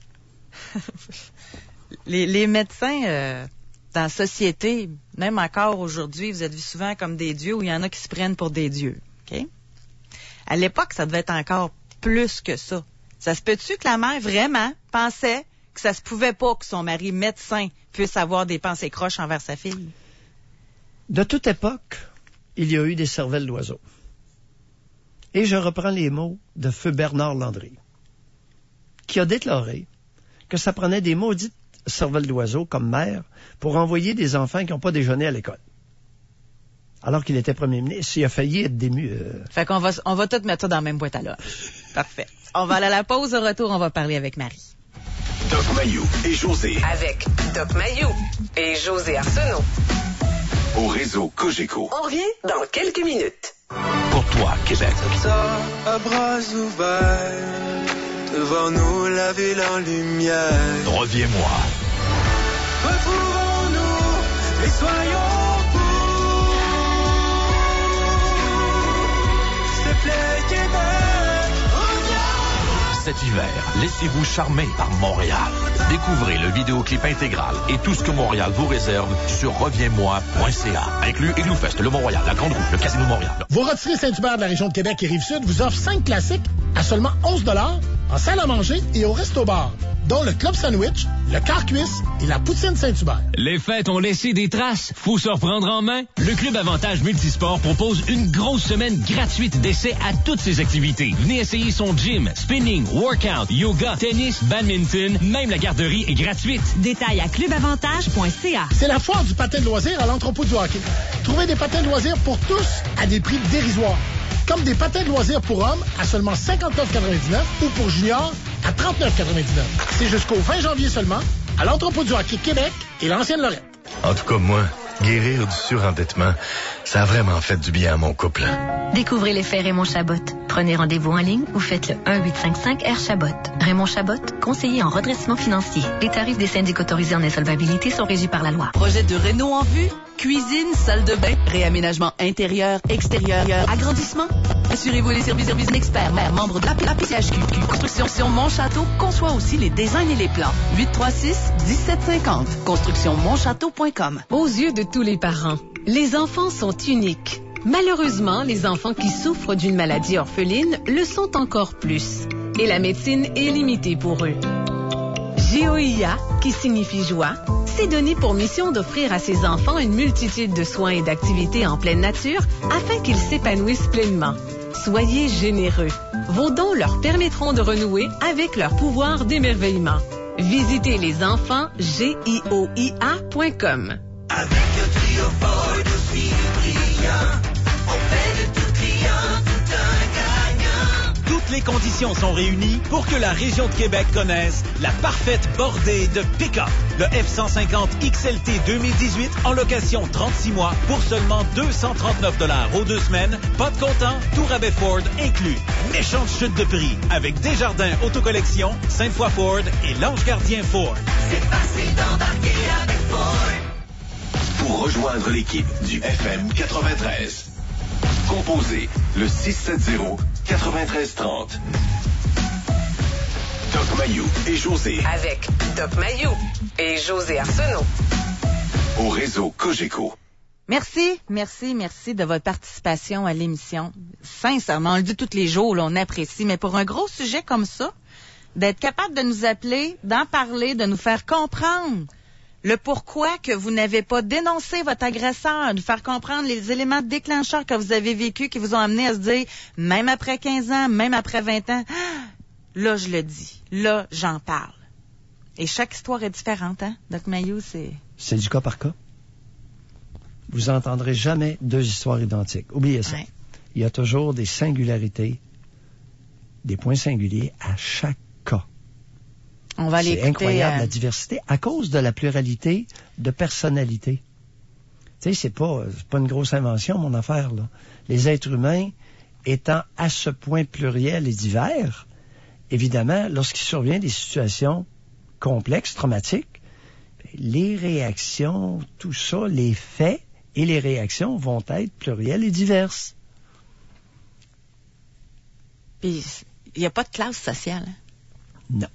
les médecins, dans la société, même encore aujourd'hui, vous êtes vus souvent comme des dieux, ou il y en a qui se prennent pour des dieux. OK? À l'époque, ça devait être encore plus que ça. Ça se peut-tu que la mère vraiment pensait que ça se pouvait pas que son mari médecin puisse avoir des pensées croches envers sa fille? De toute époque, il y a eu des cervelles d'oiseaux. Et je reprends les mots de feu Bernard Landry, qui a déclaré que ça prenait des maudites cervelle d'oiseau comme mère pour envoyer des enfants qui n'ont pas déjeuné à l'école. Alors qu'il était premier ministre, il a failli être dému. Fait qu'on va tout mettre ça dans la même boîte à l'heure. Parfait. On va aller à la pause. Au retour, on va parler avec Marie. Doc Mayou et José. Avec Doc Mayou et José Arsenault. Au réseau Cogeco. On revient dans quelques minutes. Pour toi, Québec. Ça, à bras ouverts, devant nous la ville en lumière. Reviens-moi. Retrouvons-nous et soyons pour. S'il te plaît, Québec, reviens. Cet hiver, laissez-vous charmer par Montréal. Découvrez le vidéoclip intégral et tout ce que Montréal vous réserve sur reviens-moi.ca. Inclus Igloofest, le Mont-Royal, la Grande Roue, le Casino Montréal. Vos rôtisseries Saint-Hubert de la région de Québec et Rive-Sud vous offrent 5 classiques à seulement 11 $ en salle à manger et au resto-bar, dont le Club Sandwich, le Quart Cuisse et la Poutine Saint-Hubert. Les fêtes ont laissé des traces. Faut se reprendre en main. Le Club Avantage Multisport propose une grosse semaine gratuite d'essai à toutes ses activités. Venez essayer son gym, spinning, workout, yoga, tennis, badminton, même la garderie est gratuite. Détails à clubavantage.ca. C'est la foire du patin de loisirs à l'entrepôt du hockey. Trouvez des patins de loisirs pour tous à des prix dérisoires. Comme des patins de loisirs pour hommes à seulement 59,99 ou pour juniors à 39,99. C'est jusqu'au 20 janvier seulement à l'entrepôt du hockey Québec et l'ancienne Lorette. En tout cas, moi, guérir du surendettement, ça a vraiment fait du bien à mon couple. Découvrez l'effet Raymond Chabot. Prenez rendez-vous en ligne ou faites le 1-855-R-Chabot. Raymond Chabot, conseiller en redressement financier. Les tarifs des syndics autorisés en insolvabilité sont régis par la loi. Projet de réno en vue? Cuisine, salle de bain, réaménagement intérieur, extérieur, agrandissement? Assurez-vous les services experts, membres de la PCHQ. Construction Montchâteau conçoit aussi les designs et les plans. 836-1750. ConstructionMontchâteau.com. Aux yeux de tous les parents, les enfants sont uniques. Malheureusement, les enfants qui souffrent d'une maladie orpheline le sont encore plus. Et la médecine est limitée pour eux. GOIA, qui signifie joie, s'est donné pour mission d'offrir à ses enfants une multitude de soins et d'activités en pleine nature afin qu'ils s'épanouissent pleinement. Soyez généreux. Vos dons leur permettront de renouer avec leur pouvoir d'émerveillement. Visitez lesenfantsGIOIA.com. Avec un trio Ford aussi brillant, on fait de tout client tout un gagnant. Toutes les conditions sont réunies pour que la région de Québec connaisse la parfaite bordée de pick-up. Le F-150 XLT 2018 en location 36 mois pour seulement 239 $ aux 2 semaines. Pas de comptant, tout rabais Ford inclus. Méchante chute de prix avec Desjardins Autocollection, Sainte-Foy Ford et l'Ange Gardien Ford. C'est facile d'embarquer avec Ford. Pour rejoindre l'équipe du FM 93, composez le 670-9330. Doc Mayou et José. Avec Doc Mayou et José Arsenault. Au réseau Cogeco. Merci de votre participation à l'émission. Sincèrement, on le dit tous les jours, là, on apprécie, mais pour un gros sujet comme ça, d'être capable de nous appeler, d'en parler, de nous faire comprendre le pourquoi que vous n'avez pas dénoncé votre agresseur, de faire comprendre les éléments déclencheurs que vous avez vécus qui vous ont amené à se dire, même après 15 ans, même après 20 ans, là, je le dis, là, j'en parle. Et chaque histoire est différente, hein? Doc Mayou, c'est du cas par cas. Vous entendrez jamais 2 histoires identiques. Oubliez ça. Ouais. Il y a toujours des singularités, des points singuliers à chaque cas. On va C'est incroyable, la diversité, à cause de la pluralité de personnalités. Tu sais, c'est pas une grosse invention, mon affaire, là. Les êtres humains étant à ce point pluriels et divers, évidemment, lorsqu'il survient des situations complexes, traumatiques, les réactions, tout ça, les faits et les réactions vont être plurielles et diverses. Puis, il n'y a pas de classe sociale. Hein? Non.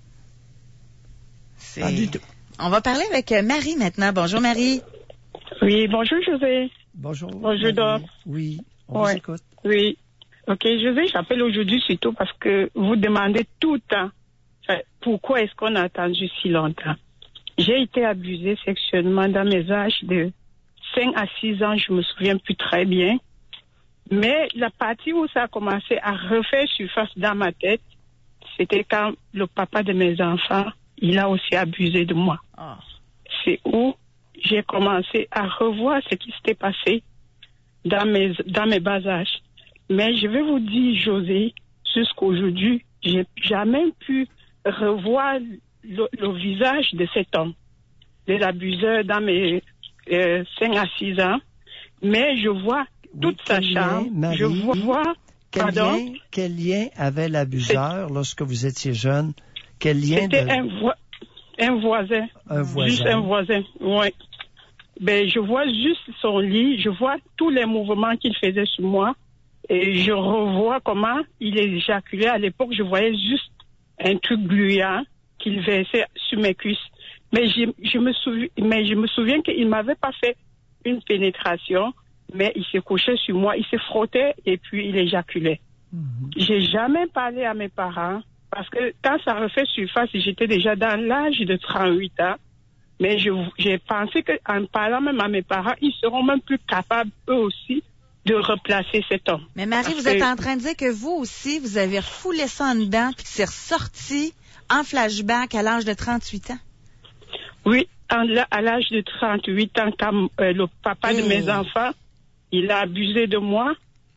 Pas du tout. On va parler avec Marie maintenant. Bonjour, Marie. Oui, bonjour, José. Bonjour. Bonjour, Doc. Oui, on vous écoute. Oui. OK, José, j'appelle aujourd'hui surtout parce que vous demandez tout le temps pourquoi est-ce qu'on a attendu si longtemps. J'ai été abusée sexuellement dans mes âges de 5 à 6 ans, je me souviens plus très bien. Mais la partie où ça a commencé à refaire surface dans ma tête, c'était quand le papa de mes enfants, il a aussi abusé de moi. Oh. C'est où j'ai commencé à revoir ce qui s'était passé dans mes bas âges. Mais je vais vous dire, José, jusqu'aujourd'hui, j'ai jamais pu revoir le visage de cet homme, de l'abuseur dans mes 5 à 6 ans. Mais je vois toute sa charme. Marie, je vois... Quel lien avait l'abuseur lorsque vous étiez jeune? Quel lien C'était un voisin. Un voisin. Juste un voisin, oui. Ben, je vois juste son lit, je vois tous les mouvements qu'il faisait sur moi et je revois comment il éjaculait. À l'époque, je voyais juste un truc gluant qu'il versait sur mes cuisses. Mais je me souviens qu'il m'avait pas fait une pénétration, mais il se couchait sur moi, il se frottait et puis il éjaculait. J'ai jamais parlé à mes parents parce que quand ça refait surface, j'étais déjà dans l'âge de 38 ans. Mais j'ai pensé qu'en parlant même à mes parents, ils seront même plus capables, eux aussi, de replacer cet homme. Mais Marie, vous êtes en train de dire que vous aussi, vous avez refoulé ça en dedans puis que c'est ressorti en flashback à l'âge de 38 ans? Oui, à l'âge de 38 ans, quand le papa de mes enfants, il a abusé de moi.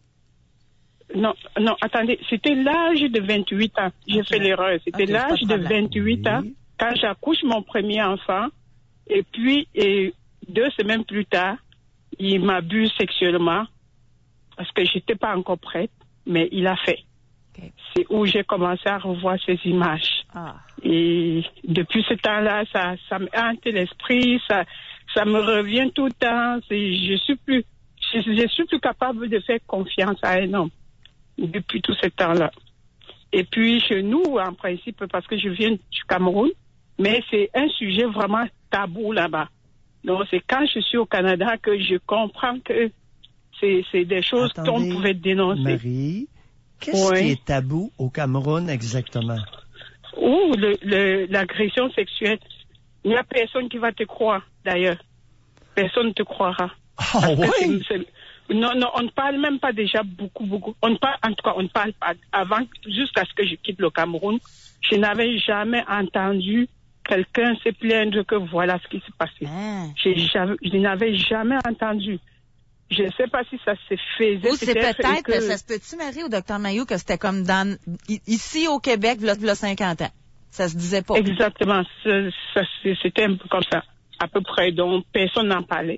Non, attendez, c'était l'âge de 28 ans. J'ai fait l'erreur. C'était l'âge de 28 ans quand j'accouche mon premier enfant. Et puis, 2 semaines plus tard, il m'abuse sexuellement parce que j'étais pas encore prête, mais il a fait. Okay. C'est où j'ai commencé à revoir ces images. Ah. Et depuis ce temps-là, ça me hante l'esprit, ça me revient tout le temps. Je suis plus capable de faire confiance à un homme. depuis tout ce temps-là. Et puis, chez nous, en principe, parce que je viens du Cameroun, mais c'est un sujet vraiment tabou là-bas. Donc, c'est quand je suis au Canada que je comprends que c'est des choses qu'on pouvait dénoncer. Marie, qu'est-ce qui est tabou au Cameroun exactement? L'agression sexuelle. Il n'y a personne qui va te croire, d'ailleurs. Personne ne te croira. Ah oui? Non, on ne parle même pas déjà beaucoup. On ne parle pas. Avant, jusqu'à ce que je quitte le Cameroun, je n'avais jamais entendu quelqu'un se plaindre que voilà ce qui s'est passé. Je n'avais jamais entendu. Je ne sais pas si ça se faisait. Ou c'est peut-être, ça se peut-tu, Marie, au Dr Mailloux, que c'était comme ici au Québec, il y a 50 ans. Ça se disait pas. Exactement. C'était un peu comme ça. À peu près. Donc, personne n'en parlait.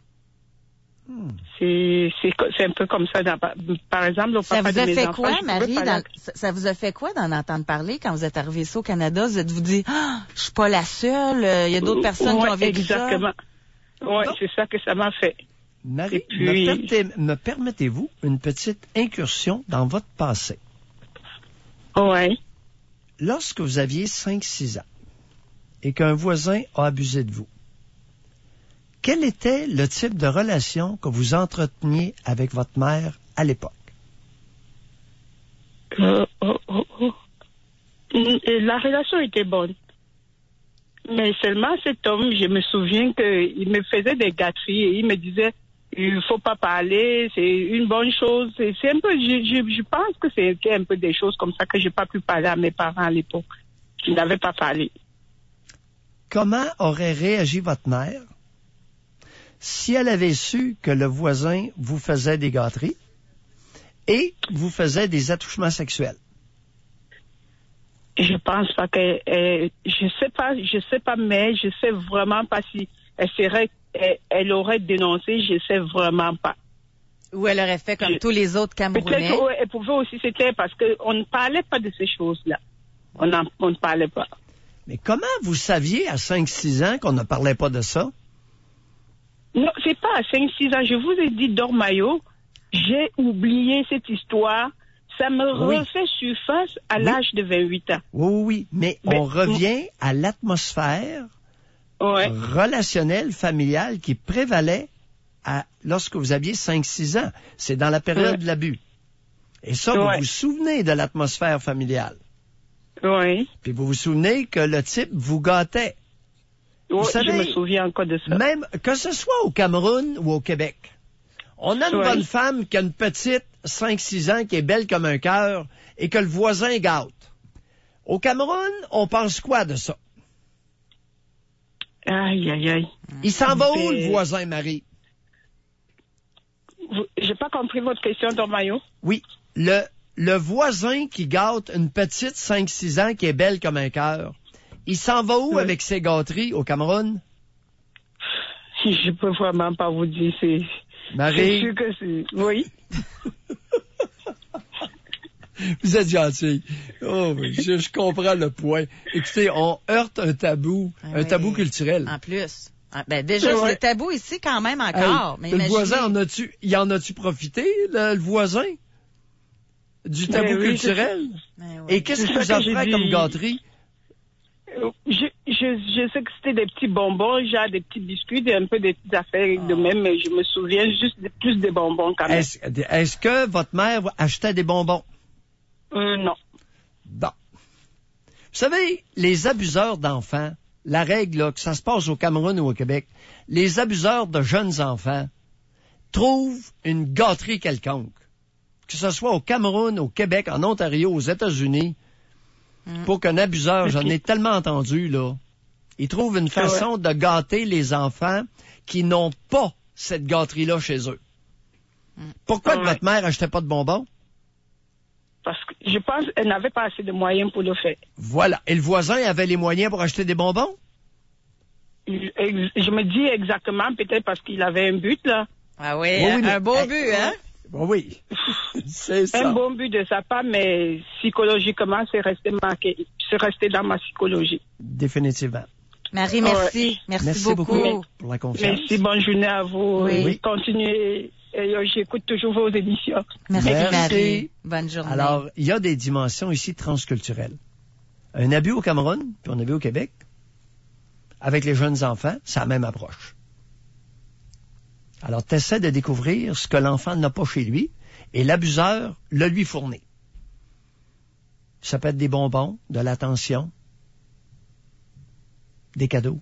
C'est un peu comme ça. Par exemple, ça vous a fait quoi, Marie? Ça vous a fait quoi d'en entendre parler quand vous êtes arrivé ici au Canada? Vous êtes-vous dit, je suis pas la seule, il y a d'autres personnes qui ont vécu exactement. Ça? Oui, c'est ça que ça m'a fait. Marie, me permettez-vous une petite incursion dans votre passé? Oui. Lorsque vous aviez 5-6 ans et qu'un voisin a abusé de vous, quel était le type de relation que vous entreteniez avec votre mère à l'époque? La relation était bonne. Mais seulement cet homme, je me souviens qu'il me faisait des gâteries et il me disait, il faut pas parler, c'est une bonne chose. C'est un peu, je pense que c'était un peu des choses comme ça que j'ai pas pu parler à mes parents à l'époque. Je n'avais pas parlé. Comment aurait réagi votre mère si elle avait su que le voisin vous faisait des gâteries et vous faisait des attouchements sexuels? Je pense pas que, je sais pas, mais je sais vraiment pas si elle aurait dénoncé, je sais vraiment pas. Ou elle aurait fait comme tous les autres Camerounais. Peut-être qu'elle pouvait aussi, c'était parce qu'on ne parlait pas de ces choses-là. On ne parlait pas. Mais comment vous saviez à 5-6 ans qu'on ne parlait pas de ça? Non, c'est pas à 5-6 ans. Je vous ai dit, Dormaillot, j'ai oublié cette histoire. Ça me refait surface à l'âge de 28 ans. Oui, mais on revient à l'atmosphère relationnelle, familiale qui prévalait lorsque vous aviez 5-6 ans. C'est dans la période de l'abus. Et ça, vous vous souvenez de l'atmosphère familiale. Oui. Puis vous vous souvenez que le type vous gâtait. Vous savez, je me souviens encore de ça. Même que ce soit au Cameroun ou au Québec, on a une bonne femme qui a une petite 5-6 ans qui est belle comme un cœur et que le voisin gâte. Au Cameroun, on pense quoi de ça? Aïe, aïe, aïe. Il s'en va où, le voisin, Marie? J'ai pas compris votre question, Dormaillot. Oui. Le voisin qui gâte une petite 5-6 ans qui est belle comme un cœur, il s'en va où avec ses gâteries au Cameroun? Je peux vraiment pas vous dire. Marie? C'est sûr que c'est... Oui. Vous êtes gentil. Oh oui, je comprends le point. Écoutez, on heurte un tabou, tabou culturel. En plus. Déjà, c'est tabou ici quand même encore. Mais le voisin, il en a-tu profité, le voisin? Du tabou culturel? Et qu'est-ce qu'il vous offrait comme gâterie? Je sais que c'était des petits bonbons, genre des petits biscuits, un peu des petites affaires de même, mais je me souviens juste plus des bonbons quand même. Est-ce que votre mère achetait des bonbons? Non. Bon. Vous savez, les abuseurs d'enfants, la règle, là, que ça se passe au Cameroun ou au Québec, les abuseurs de jeunes enfants trouvent une gâterie quelconque. Que ce soit au Cameroun, au Québec, en Ontario, aux États-Unis, pour qu'un abuseur, j'en ai tellement entendu, là, il trouve une façon de gâter les enfants qui n'ont pas cette gâterie-là chez eux. Pourquoi votre mère achetait pas de bonbons? Parce que je pense qu'elle n'avait pas assez de moyens pour le faire. Voilà. Et le voisin avait les moyens pour acheter des bonbons? Je me dis exactement, peut-être parce qu'il avait un but, là. Ah oui, un beau but, hein? Bon, oui, c'est ça. Un bon but de sa part, mais psychologiquement, c'est resté marqué. C'est resté dans ma psychologie. Définitivement. Marie, merci. Merci beaucoup pour la confiance. Merci, bonne journée à vous. Oui. Continuez j'écoute toujours vos émissions. Merci, Marie. Bonne journée. Alors, il y a des dimensions ici transculturelles. Un abus au Cameroun, puis un abus au Québec, avec les jeunes enfants, c'est la même approche. Alors, tu essaies de découvrir ce que l'enfant n'a pas chez lui, et l'abuseur le lui fournit. Ça peut être des bonbons, de l'attention, des cadeaux.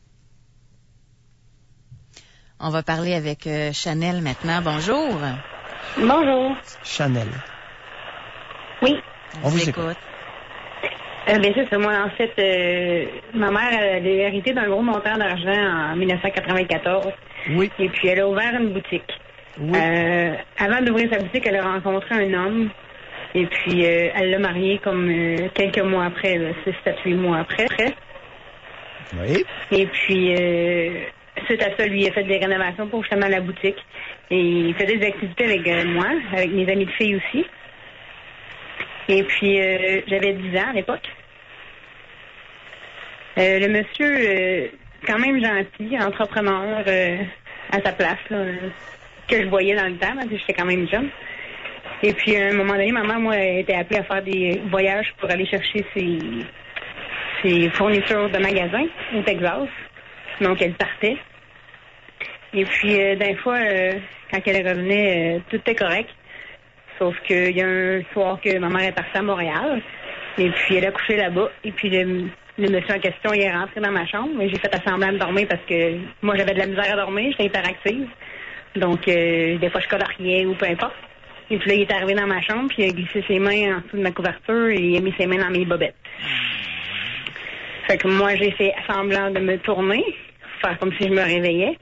On va parler avec Chanel maintenant. Bonjour. Bonjour. Chanel. Oui. On vous écoute. Bien sûr, c'est moi, en fait, ma mère a hérité d'un gros montant d'argent en 1994. Oui. Et puis, elle a ouvert une boutique. Oui. Avant d'ouvrir sa boutique, elle a rencontré un homme. Et puis, elle l'a marié comme quelques mois après, 6-8 mois après. Oui. Et puis, suite à ça, lui, il a fait des rénovations pour justement la boutique. Et il faisait des activités avec moi, avec mes amis de filles aussi. Et puis, j'avais 10 ans à l'époque. Le monsieur, quand même gentil, entrepreneur à sa place, là, que je voyais dans le temps, parce que j'étais quand même jeune. Et puis, à un moment donné, ma mère, moi, était appelée à faire des voyages pour aller chercher ses fournitures de magasin au Texas. Donc, elle partait. Et puis, d'un fois, quand elle revenait, tout était correct. Sauf qu'il y a un soir que ma mère est partie à Montréal. Et puis, elle a couché là-bas. Et puis, le monsieur en question, il est rentré dans ma chambre. Et j'ai fait semblant de dormir parce que moi, j'avais de la misère à dormir. J'étais hyperactive. Donc, des fois, je coloriais ou peu importe. Et puis là, il est arrivé dans ma chambre, puis il a glissé ses mains en dessous de ma couverture et il a mis ses mains dans mes bobettes. Fait que moi, j'ai fait semblant de me tourner, faire comme si je me réveillais.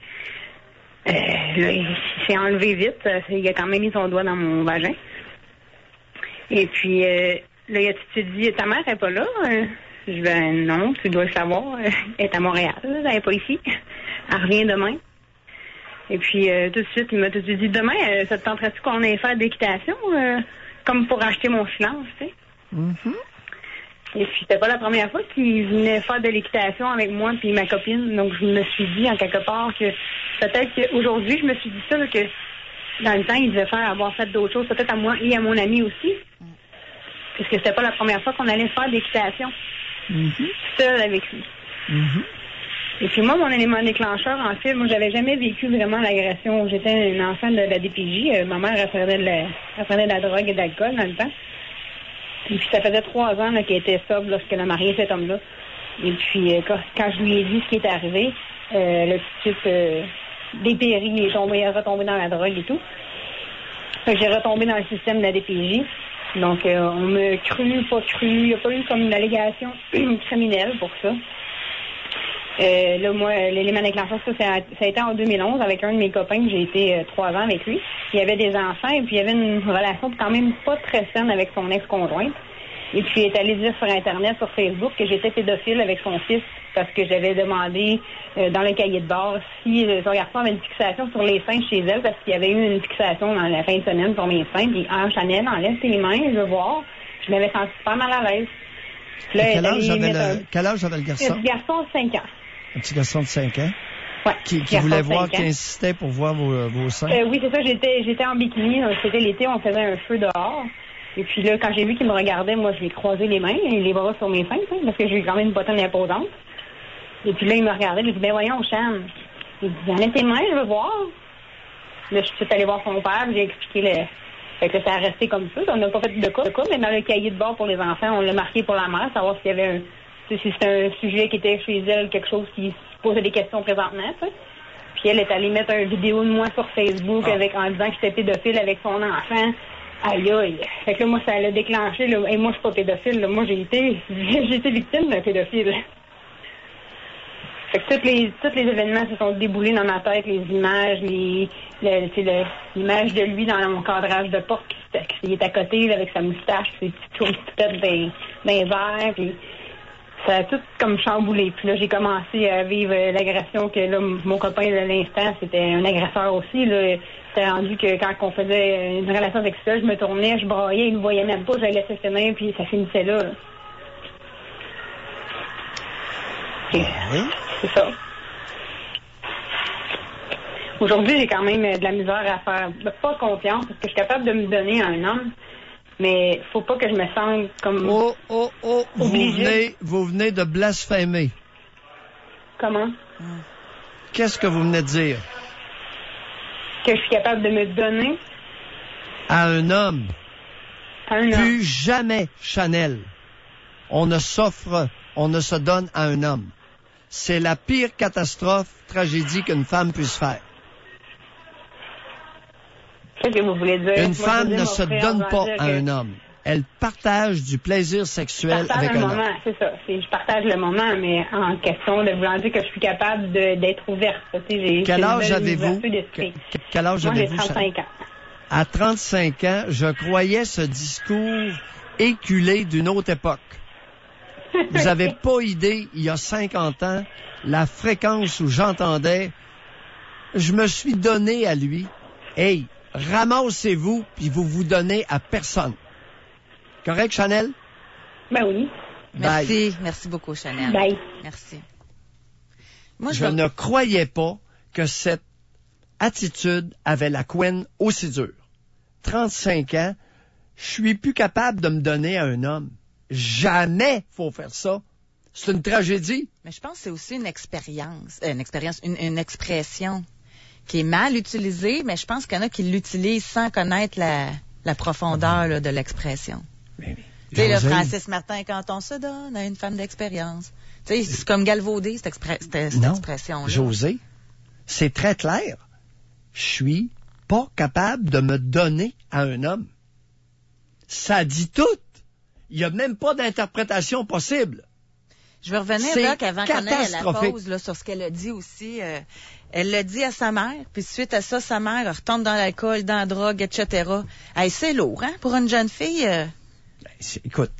Là, il s'est enlevé vite. Il a quand même mis son doigt dans mon vagin. Et puis, là, il a tout de suite dit, ta mère n'est pas là? Je dis, ben non, tu dois le savoir. Elle est à Montréal, elle n'est pas ici. Elle revient demain. Et puis, tout de suite, il m'a tout de suite dit, demain, ça te tenterait-tu qu'on aille faire de l'équitation, comme pour acheter mon silence, tu sais? Mm-hmm. Et puis, c'était pas la première fois qu'il venait faire de l'équitation avec moi puis ma copine. Donc, je me suis dit, en quelque part, que peut-être qu'aujourd'hui, je me suis dit ça, là, que dans le temps, il devait avoir fait d'autres choses, peut-être à moi et à mon ami aussi. Parce que c'était pas la première fois qu'on allait faire de l'équitation. Mm-hmm. Seul avec lui. Mm-hmm. Et puis moi, mon élément déclencheur, en fait, moi, j'avais jamais vécu vraiment l'agression. J'étais une enfant de la DPJ. Ma mère, elle prenait de la drogue et de l'alcool dans le temps. Et puis ça faisait 3 ans qu'elle était sobre lorsqu'elle a marié cet homme-là. Et puis quand je lui ai dit ce qui était arrivé, le petit type dépéri, il est retombé dans la drogue et tout. Fait que j'ai retombé dans le système de la DPJ. Donc on m'a cru, pas cru. Il n'y a pas eu comme une allégation criminelle pour ça. Là, moi, l'élément déclencheur, ça a été en 2011 avec un de mes copains que j'ai été 3 ans avec lui. Il y avait des enfants et puis il y avait une relation quand même pas très saine avec son ex-conjointe. Et puis, il est allé dire sur Internet, sur Facebook, que j'étais pédophile avec son fils parce que j'avais demandé dans le cahier de bord si son garçon avait une fixation sur les seins chez elle parce qu'il y avait eu une fixation dans la fin de semaine sur mes seins. Puis, Chanel, enlève tes mains, je veux voir. Je m'avais senti super mal à l'aise. Là, quel âge avait le garçon? Le garçon, 5 ans. Un petit garçon de 5 ans? Oui. Qui voulait voir, qui insistait pour voir vos seins? Oui, c'est ça. J'étais en bikini. C'était l'été, on faisait un feu dehors. Et puis là, quand j'ai vu qu'il me regardait, moi, je lui ai croisé les mains et les bras sur mes seins, parce que j'ai quand même une bottine imposante. Et puis là, il me regardait, il dit, ben voyons, Chan. Il dit, enlève tes mains, je veux voir. Là, je suis allée voir son père, j'ai expliqué le... Fait que ça a resté comme ça. On n'a pas fait de cas, mais dans le cahier de bord pour les enfants, on l'a marqué pour la mère, savoir s'il y avait un... Si c'était un sujet qui était chez elle, quelque chose qui se posait des questions présentement, tu sais. Puis elle est allée mettre une vidéo de moi sur Facebook en disant que j'étais pédophile avec son enfant. Aïe, aïe. Fait que là, moi, ça l'a déclenché. Là. Et moi, je suis pas pédophile. Là. Moi, j'ai été victime d'un pédophile. Fait que tous les événements se sont déboulés dans ma tête. Les images, l'image de lui dans mon cadrage de porte. Il est à côté là, avec sa moustache, ses petites têtes d'un verre. Puis ça a tout comme chamboulé. Puis là, j'ai commencé à vivre l'agression que là, mon copain, à l'instant, c'était un agresseur aussi. Là. C'était rendu que quand on faisait une relation sexuelle, je me tournais, je braillais, il me voyait même pas, je le laissais finir, puis ça finissait là. C'est ça. Aujourd'hui, j'ai quand même de la misère à faire pas confiance parce que je suis capable de me donner à un homme, mais faut pas que je me sente comme obligée. Vous venez de blasphémer. Comment? Qu'est-ce que vous venez de dire? Que je suis capable de me donner à un homme. Plus homme. jamais, Chanel, on ne se donne à un homme. C'est la pire catastrophe, tragédie qu'une femme puisse faire. Qu'est-ce que vous voulez dire? Une femme ne se donne pas à un homme. Elle partage du plaisir sexuel avec un homme. C'est ça. Je partage le moment, mais en question de vouloir dire que je suis capable d'être ouverte. Quel âge avez-vous? Quel âge Moi, avez-vous? J'ai 35 ans. À 35 ans, je croyais ce discours éculé d'une autre époque. Vous avez pas idée, il y a 50 ans, la fréquence où j'entendais « Je me suis donné à lui. Hey, ramassez-vous, puis vous vous donnez à personne. » Correct, Chanel? Ben oui. Merci. Merci beaucoup, Chanel. Bye. Merci. Je ne croyais pas que cette attitude avait la couenne aussi dure. 35 ans, je suis plus capable de me donner à un homme. Jamais faut faire ça. C'est une tragédie. Mais je pense que c'est aussi une expression qui est mal utilisée, mais je pense qu'il y en a qui l'utilisent sans connaître la profondeur là, de l'expression. Tu sais, le Francis Martin, quand on se donne à une femme d'expérience. Tu sais, c'est comme galvaudé, cette expression-là. José, c'est très clair. Je suis pas capable de me donner à un homme. Ça dit tout. Il n'y a même pas d'interprétation possible. Je vais revenir, Doc, avant qu'on aille à la pause, là, sur ce qu'elle a dit aussi. Elle l'a dit à sa mère, puis suite à ça, sa mère elle retombe dans l'alcool, dans la drogue, etc. Hey, c'est lourd, hein, pour une jeune fille. Écoute.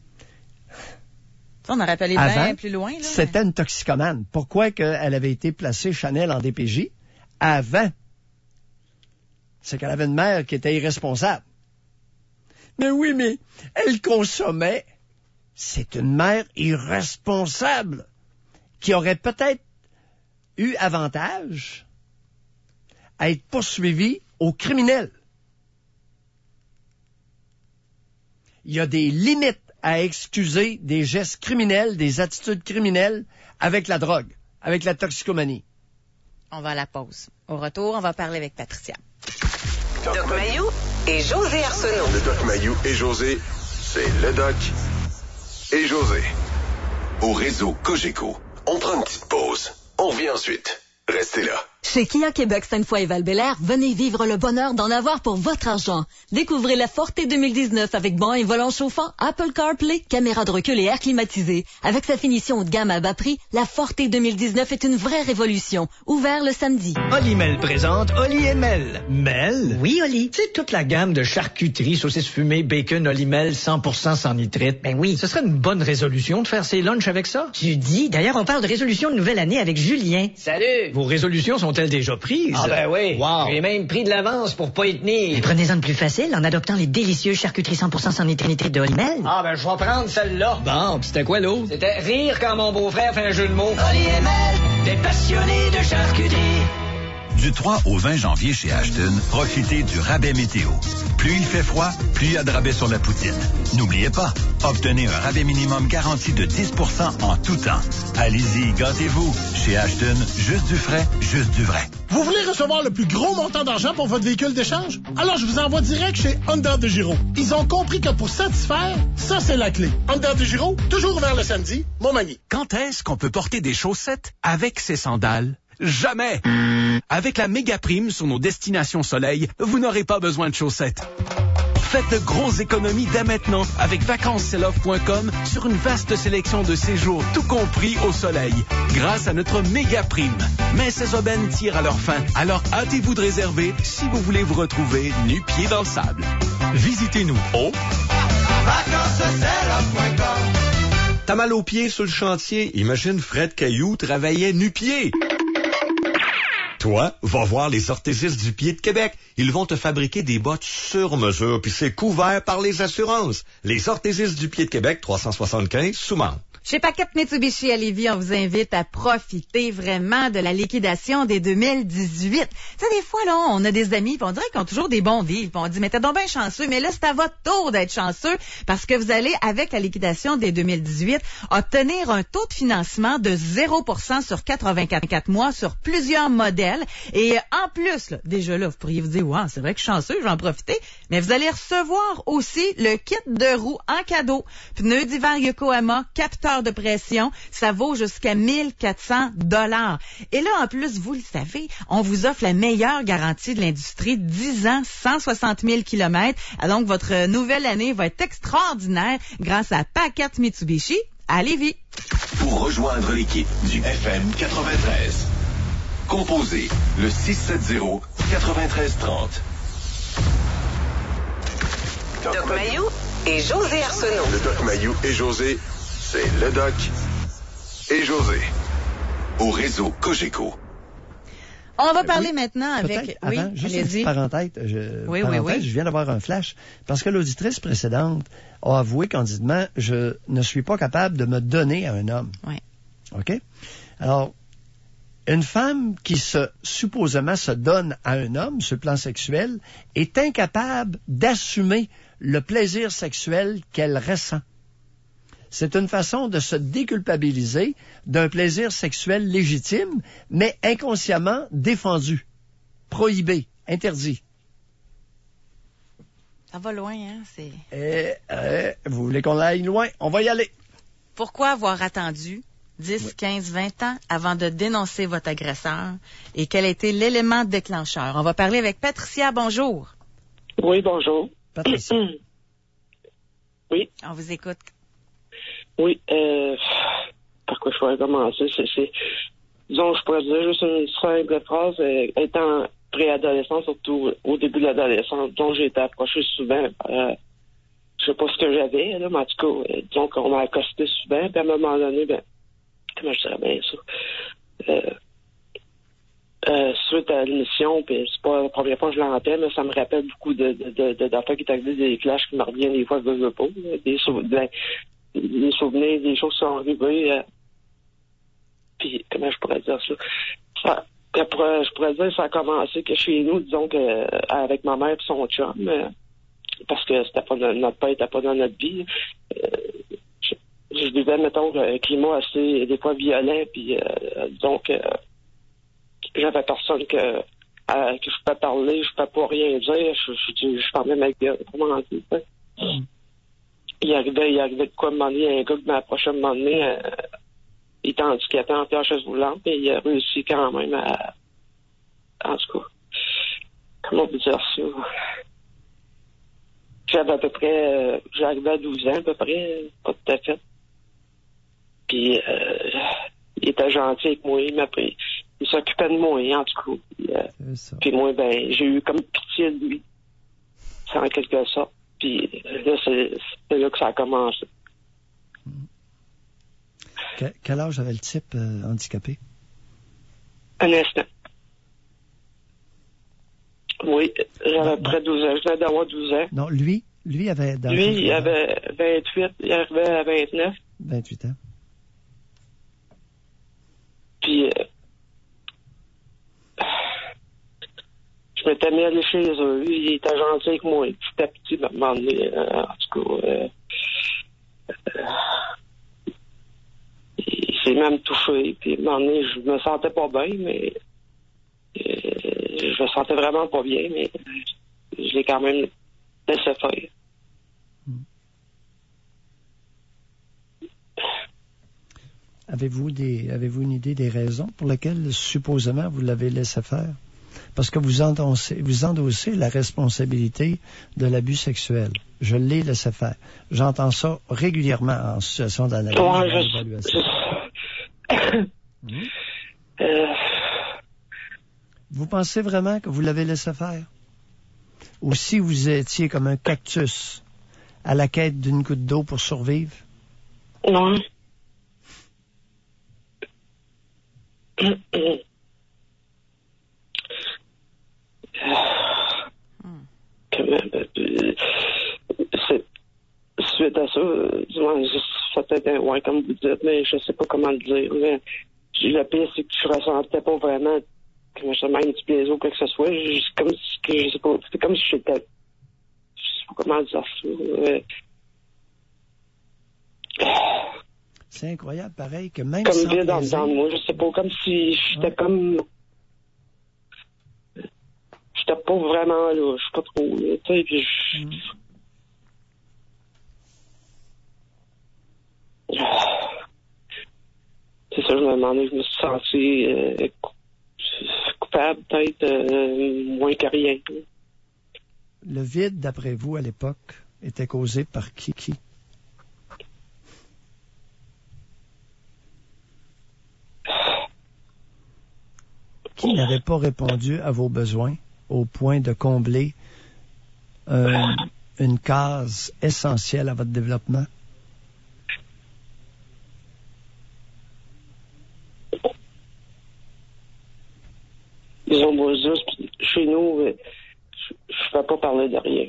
On a rappelé bien plus loin. Là, c'était une toxicomane. Pourquoi qu'elle avait été placée, Chanel, en DPJ? Avant, c'est qu'elle avait une mère qui était irresponsable. Mais oui, mais elle consommait. C'est une mère irresponsable qui aurait peut-être eu avantage à être poursuivie au criminel. Il y a des limites à excuser des gestes criminels, des attitudes criminelles avec la drogue, avec la toxicomanie. On va à la pause. Au retour, on va parler avec Patricia. Doc Mayou et José Arsenault. Le Doc Mayou et José, c'est le Doc et José. Au réseau Cogeco. On prend une petite pause. On revient ensuite. Restez là. Chez Kia Québec, Sainte-Foy et Val-Bélair, venez vivre le bonheur d'en avoir pour votre argent. Découvrez la Forte 2019 avec banc et volant chauffant, Apple CarPlay, caméra de recul et air climatisé. Avec sa finition haut de gamme à bas prix, la Forte 2019 est une vraie révolution. Ouvert le samedi. Olimel présente Oli et Mel. Mel? Oui, Oli. C'est toute la gamme de charcuterie, saucisses fumées, bacon, Olimel, 100% sans nitrite. Ben oui. Ce serait une bonne résolution de faire ses lunchs avec ça. Tu dis. D'ailleurs, on parle de résolution de nouvelle année avec Julien. Salut. Vos résolutions sont-elles déjà prises? Ah ben oui. Wow. J'ai même pris de l'avance pour pas y tenir. Prenez-en de plus facile en adoptant les délicieuses charcuteries 100% sans nitrite de Olimel. Ah ben je vais prendre celle-là. Bon, pis c'était quoi l'autre? C'était rire quand mon beau-frère fait un jeu de mots. Olimel, des passionnés de charcuterie. Du 3 au 20 janvier chez Ashton, profitez du rabais météo. Plus il fait froid, plus il y a de rabais sur la poutine. N'oubliez pas, obtenez un rabais minimum garanti de 10% en tout temps. Allez-y, gâtez-vous. Chez Ashton, juste du frais, juste du vrai. Vous voulez recevoir le plus gros montant d'argent pour votre véhicule d'échange? Alors je vous envoie direct chez Honda de Giro. Ils ont compris que pour satisfaire, ça c'est la clé. Honda de Giro, toujours ouvert le samedi, Montmagny. Quand est-ce qu'on peut porter des chaussettes avec ses sandales? Jamais! Avec la méga prime sur nos destinations soleil, vous n'aurez pas besoin de chaussettes. Faites de grosses économies dès maintenant avec vacancesselove.com sur une vaste sélection de séjours, tout compris au soleil, grâce à notre méga prime. Mais ces aubaines tirent à leur fin, alors hâtez-vous de réserver si vous voulez vous retrouver nu-pieds dans le sable. Visitez-nous au vacancesselove.com. T'as mal aux pieds sur le chantier? Imagine Fred Caillou travaillait nu-pieds. Toi, va voir les orthésistes du pied de Québec. Ils vont te fabriquer des bottes sur mesure, puis c'est couvert par les assurances. Les orthésistes du pied de Québec, 375 Soumande. Chez Paquette Mitsubishi à Lévis, on vous invite à profiter vraiment de la liquidation des 2018. Tu sais, des fois, là, on a des amis, puis on dirait qu'ils ont toujours des bons deals. Puis on dit, mais t'es donc bien chanceux. Mais là, c'est à votre tour d'être chanceux parce que vous allez, avec la liquidation des 2018, obtenir un taux de financement de 0% sur 84 mois sur plusieurs modèles. Et en plus, là, déjà là, vous pourriez vous dire, ouais, c'est vrai que je suis chanceux, je vais en profiter. Mais vous allez recevoir aussi le kit de roues en cadeau. Pneus d'hiver Yokohama, capteur de pression, ça vaut jusqu'à 1400 $. Et là, en plus, vous le savez, on vous offre la meilleure garantie de l'industrie, 10 ans, 160 000 km. Donc, votre nouvelle année va être extraordinaire grâce à Paquette Mitsubishi à Lévis. Pour rejoindre l'équipe du FM 93, composez le 670-9330. Doc Mayou et José Arsenault. Le Doc Mayou et José, c'est le Doc et José. Au réseau Cogeco. On va parler maintenant avec... Oui, avant, juste une petite parenthèse. Je viens d'avoir un flash. Parce que l'auditrice précédente a avoué candidement, je ne suis pas capable de me donner à un homme. Oui. OK? Alors, une femme qui supposément se donne à un homme sur le plan sexuel est incapable d'assumer le plaisir sexuel qu'elle ressent. C'est une façon de se déculpabiliser d'un plaisir sexuel légitime, mais inconsciemment défendu, prohibé, interdit. Ça va loin, hein? Vous voulez qu'on aille loin? On va y aller. Pourquoi avoir attendu 10, 15, 20 ans avant de dénoncer votre agresseur? Et quel a été l'élément déclencheur? On va parler avec Patricia. Bonjour. Oui, bonjour. Patricia. Oui. On vous écoute. Oui, par quoi je pourrais commencer? Disons, je pourrais dire juste une simple phrase. Étant préadolescent, surtout au début de l'adolescence, dont j'ai été approché souvent par, je sais pas ce que j'avais, là, mais en tout cas, disons qu'on m'a accosté souvent, puis à un moment donné, comment je dirais bien ça? Suite à l'émission, puis c'est pas la première fois que je l'entends, mais ça me rappelle beaucoup d'affaires qui est arrivé, des flashs qui me reviennent des fois que je veux pas, des souvenirs, des choses qui sont arrivées. Puis, comment je pourrais dire ça? Je pourrais dire que ça a commencé que chez nous, disons que avec ma mère et son chum, parce que c'était pas notre père n'était pas dans notre vie. Je vivais, mettons, un climat assez, des fois, violent, puis disons que j'avais personne que je pouvais parler, je pouvais pas rien dire, je parlais ma gueule, comment dire, Il arrivait de quoi me demander, un gars qui m'a approché à un moment donné, il était handicapé en pierre chaise roulante, et il a réussi quand même à... En tout cas, comment on peut dire ça? J'avais à peu près... j'arrivais à 12 ans, à peu près, pas tout à fait. Puis, il était gentil avec moi, il s'occupait de moi, en tout cas. Puis moi, j'ai eu comme pitié de lui, en quelque sorte. Puis là, c'est là que ça a commencé. Quel âge avait le type handicapé? Un instant. Oui, j'avais près de 12 ans. Je venais d'avoir 12 ans. Non, lui avait... Il avait 28, il arrivait à 29. 28 ans. Puis, je m'étais mis à aller chez eux. Il était gentil avec moi. Petit à petit, il m'a demandé, en tout cas, il s'est même touché. Puis, à un moment donné, je me sentais pas bien, mais je me sentais vraiment pas bien, mais je l'ai quand même laissé faire. Avez-vous une idée des raisons pour lesquelles, supposément, vous l'avez laissé faire? Parce que vous endossez la responsabilité de l'abus sexuel. Je l'ai laissé faire. J'entends ça régulièrement en situation d'analyse et d'évaluation. Vous pensez vraiment que vous l'avez laissé faire? Ou si vous étiez comme un cactus à la quête d'une goutte d'eau pour survivre? Non. Suite à ça, ça peut être ouais, comme vous dites, mais je sais pas comment le dire. Mais le pire, c'est que je ressentais pas vraiment justement un petit plaisir ou quoi que ce soit. C'est comme si je sais pas, c'est comme si j'étais. Je sais pas comment dire ça. C'est incroyable, pareil, que même comme sans vide dans plaisir, moi, je sais pas, comme si j'étais comme. J'étais pas vraiment là, je sais pas trop, tu sais, puis c'est ça, je me demandais, je me suis senti coupable, peut-être moins que rien. le vide, d'après vous, à l'époque, était causé par qui? Qui n'avait pas répondu à vos besoins au point de combler une case essentielle à votre développement? Disons, moi, juste, chez nous, je ne vais pas parler de rien.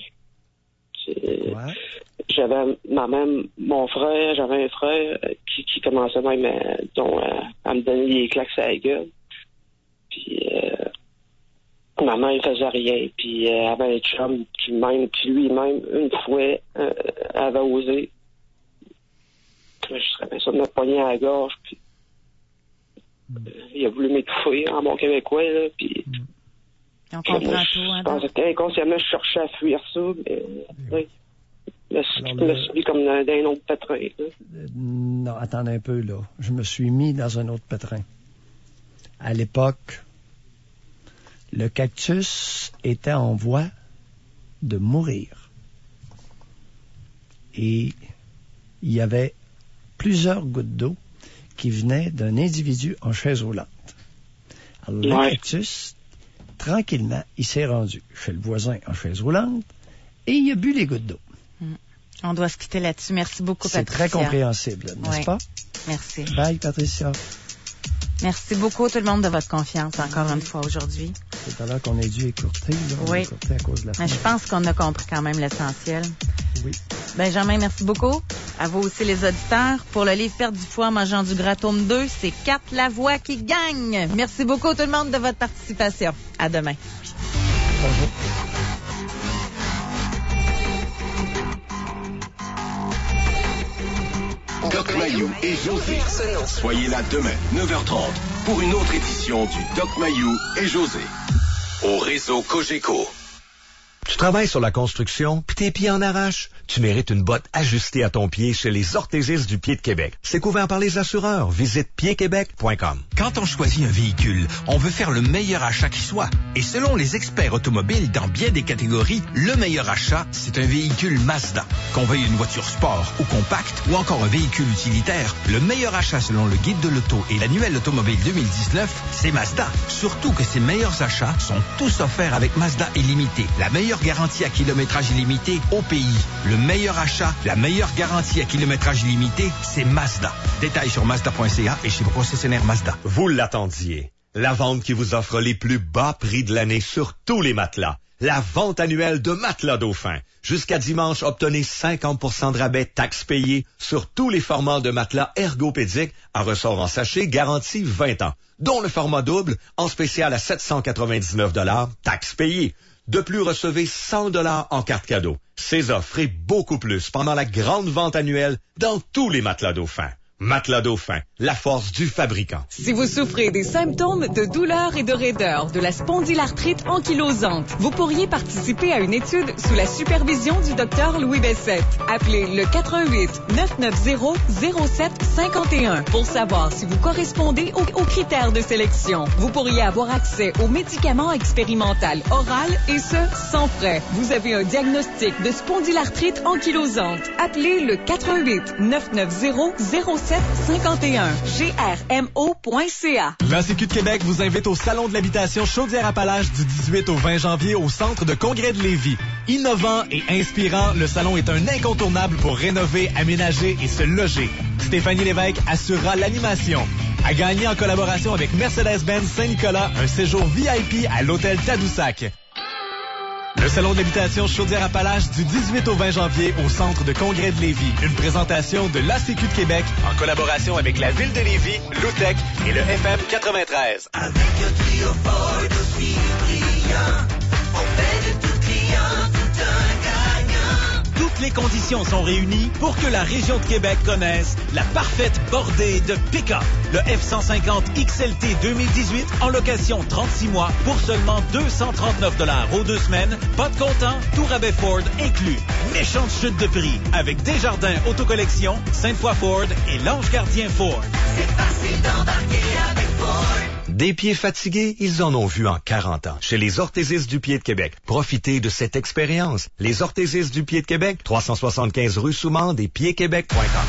J'avais mon frère, j'avais un frère qui commençait même à me donner des claques à la gueule. Puis ma mère faisait rien. Puis elle avait un chum qui lui-même, une fois, avait osé. Je serais bien ça de me pogner à la gorge. Puis il a voulu m'étouffer en bon québécois. Là, puis on comprend tout. Je pensais qu'inconsciemment, je cherchais à fuir ça. Mais je me suis mis comme d'un autre pétrin. Non, attendez un peu, là. Je me suis mis dans un autre pétrin. À l'époque, le cactus était en voie de mourir. Et il y avait plusieurs gouttes d'eau qui venaient d'un individu en chaise roulante. Alors, le cactus, tranquillement, il s'est rendu chez le voisin en chaise roulante et il a bu les gouttes d'eau. On doit se quitter là-dessus. Merci beaucoup, Patricia. C'est très compréhensible, n'est-ce pas? Merci. Bye, Patricia. Merci beaucoup, tout le monde, de votre confiance, encore une fois, aujourd'hui. C'est à l'heure qu'on a dû écourter. Là. On a écourté à cause de la fin. Mais je pense qu'on a compris quand même l'essentiel. Oui. Benjamin, merci beaucoup. À vous aussi, les auditeurs. Pour le livre Perte du foie, mangeant du gras, tome 2, c'est Kat Lavoie qui gagne. Merci beaucoup, tout le monde, de votre participation. À demain. Bonjour. Doc Mayou et José. Soyez là demain, 9h30, pour une autre édition du Doc Mayou et José. Au réseau Cogeco. Tu travailles sur la construction, puis tes pieds en arrachent? Tu mérites une botte ajustée à ton pied chez les orthésistes du pied de Québec. C'est couvert par les assureurs. Visite piedquebec.com. Quand on choisit un véhicule, on veut faire le meilleur achat qui soit. Et selon les experts automobiles dans bien des catégories, le meilleur achat, c'est un véhicule Mazda. Qu'on veuille une voiture sport ou compacte ou encore un véhicule utilitaire, le meilleur achat selon le guide de l'auto et l'annuel automobile 2019, c'est Mazda. Surtout que ces meilleurs achats sont tous offerts avec Mazda illimité. La meilleure garantie à kilométrage illimité au pays. Le meilleur achat, la meilleure garantie à kilométrage illimité, c'est Mazda. Détails sur Mazda.ca et chez vos concessionnaires Mazda. Vous l'attendiez. La vente qui vous offre les plus bas prix de l'année sur tous les matelas. La vente annuelle de Matelas Dauphin. Jusqu'à dimanche, obtenez 50% de rabais, taxes payées, sur tous les formats de matelas ergopédiques à ressort en sachet garanti 20 ans, dont le format double en spécial à 799 $, taxes payées. De plus, recevez 100 $ en carte cadeau. Ces offres et beaucoup plus pendant la grande vente annuelle dans tous les Matelas Dauphin. Matelas Dauphin, la force du fabricant. Si vous souffrez des symptômes de douleur et de raideur, de la spondylarthrite ankylosante, vous pourriez participer à une étude sous la supervision du Dr Louis Bessette. Appelez le 418-990-0751 pour savoir si vous correspondez aux critères de sélection. Vous pourriez avoir accès aux médicaments expérimental oral et ce, sans frais. Vous avez un diagnostic de spondylarthrite ankylosante. Appelez le 418-990-0751. grmo.ca. L'Institut de Québec vous invite au Salon de l'habitation Chaudière-Appalaches du 18 au 20 janvier au Centre de congrès de Lévis. Innovant et inspirant, le salon est un incontournable pour rénover, aménager et se loger. Stéphanie Lévesque assurera l'animation. À gagner en collaboration avec Mercedes-Benz Saint-Nicolas, un séjour VIP à l'hôtel Tadoussac. Le Salon de l'habitation Chaudière-Appalaches du 18 au 20 janvier au Centre de congrès de Lévis. Une présentation de l'ACQ de Québec en collaboration avec la Ville de Lévis, l'OUTEC et le FM 93. Avec un trio Ford aussi brillant, on fait de tout client tout un gagnant. Toutes les conditions sont réunies pour que la région de Québec connaisse la parfaite bordée de pick-up. Le F-150 XLT 2018 en location 36 mois pour seulement 239 $ aux 2 semaines. Pas de comptant, tout rabais Ford inclus. Méchante chute de prix avec Desjardins Autocollection, Sainte-Foy Ford et l'Ange Gardien Ford. C'est facile d'embarquer avec Ford. Des pieds fatigués, ils en ont vu en 40 ans. Chez les orthésistes du pied de Québec. Profitez de cette expérience. Les orthésistes du pied de Québec, 375 rue Soumande et piedquebec.com.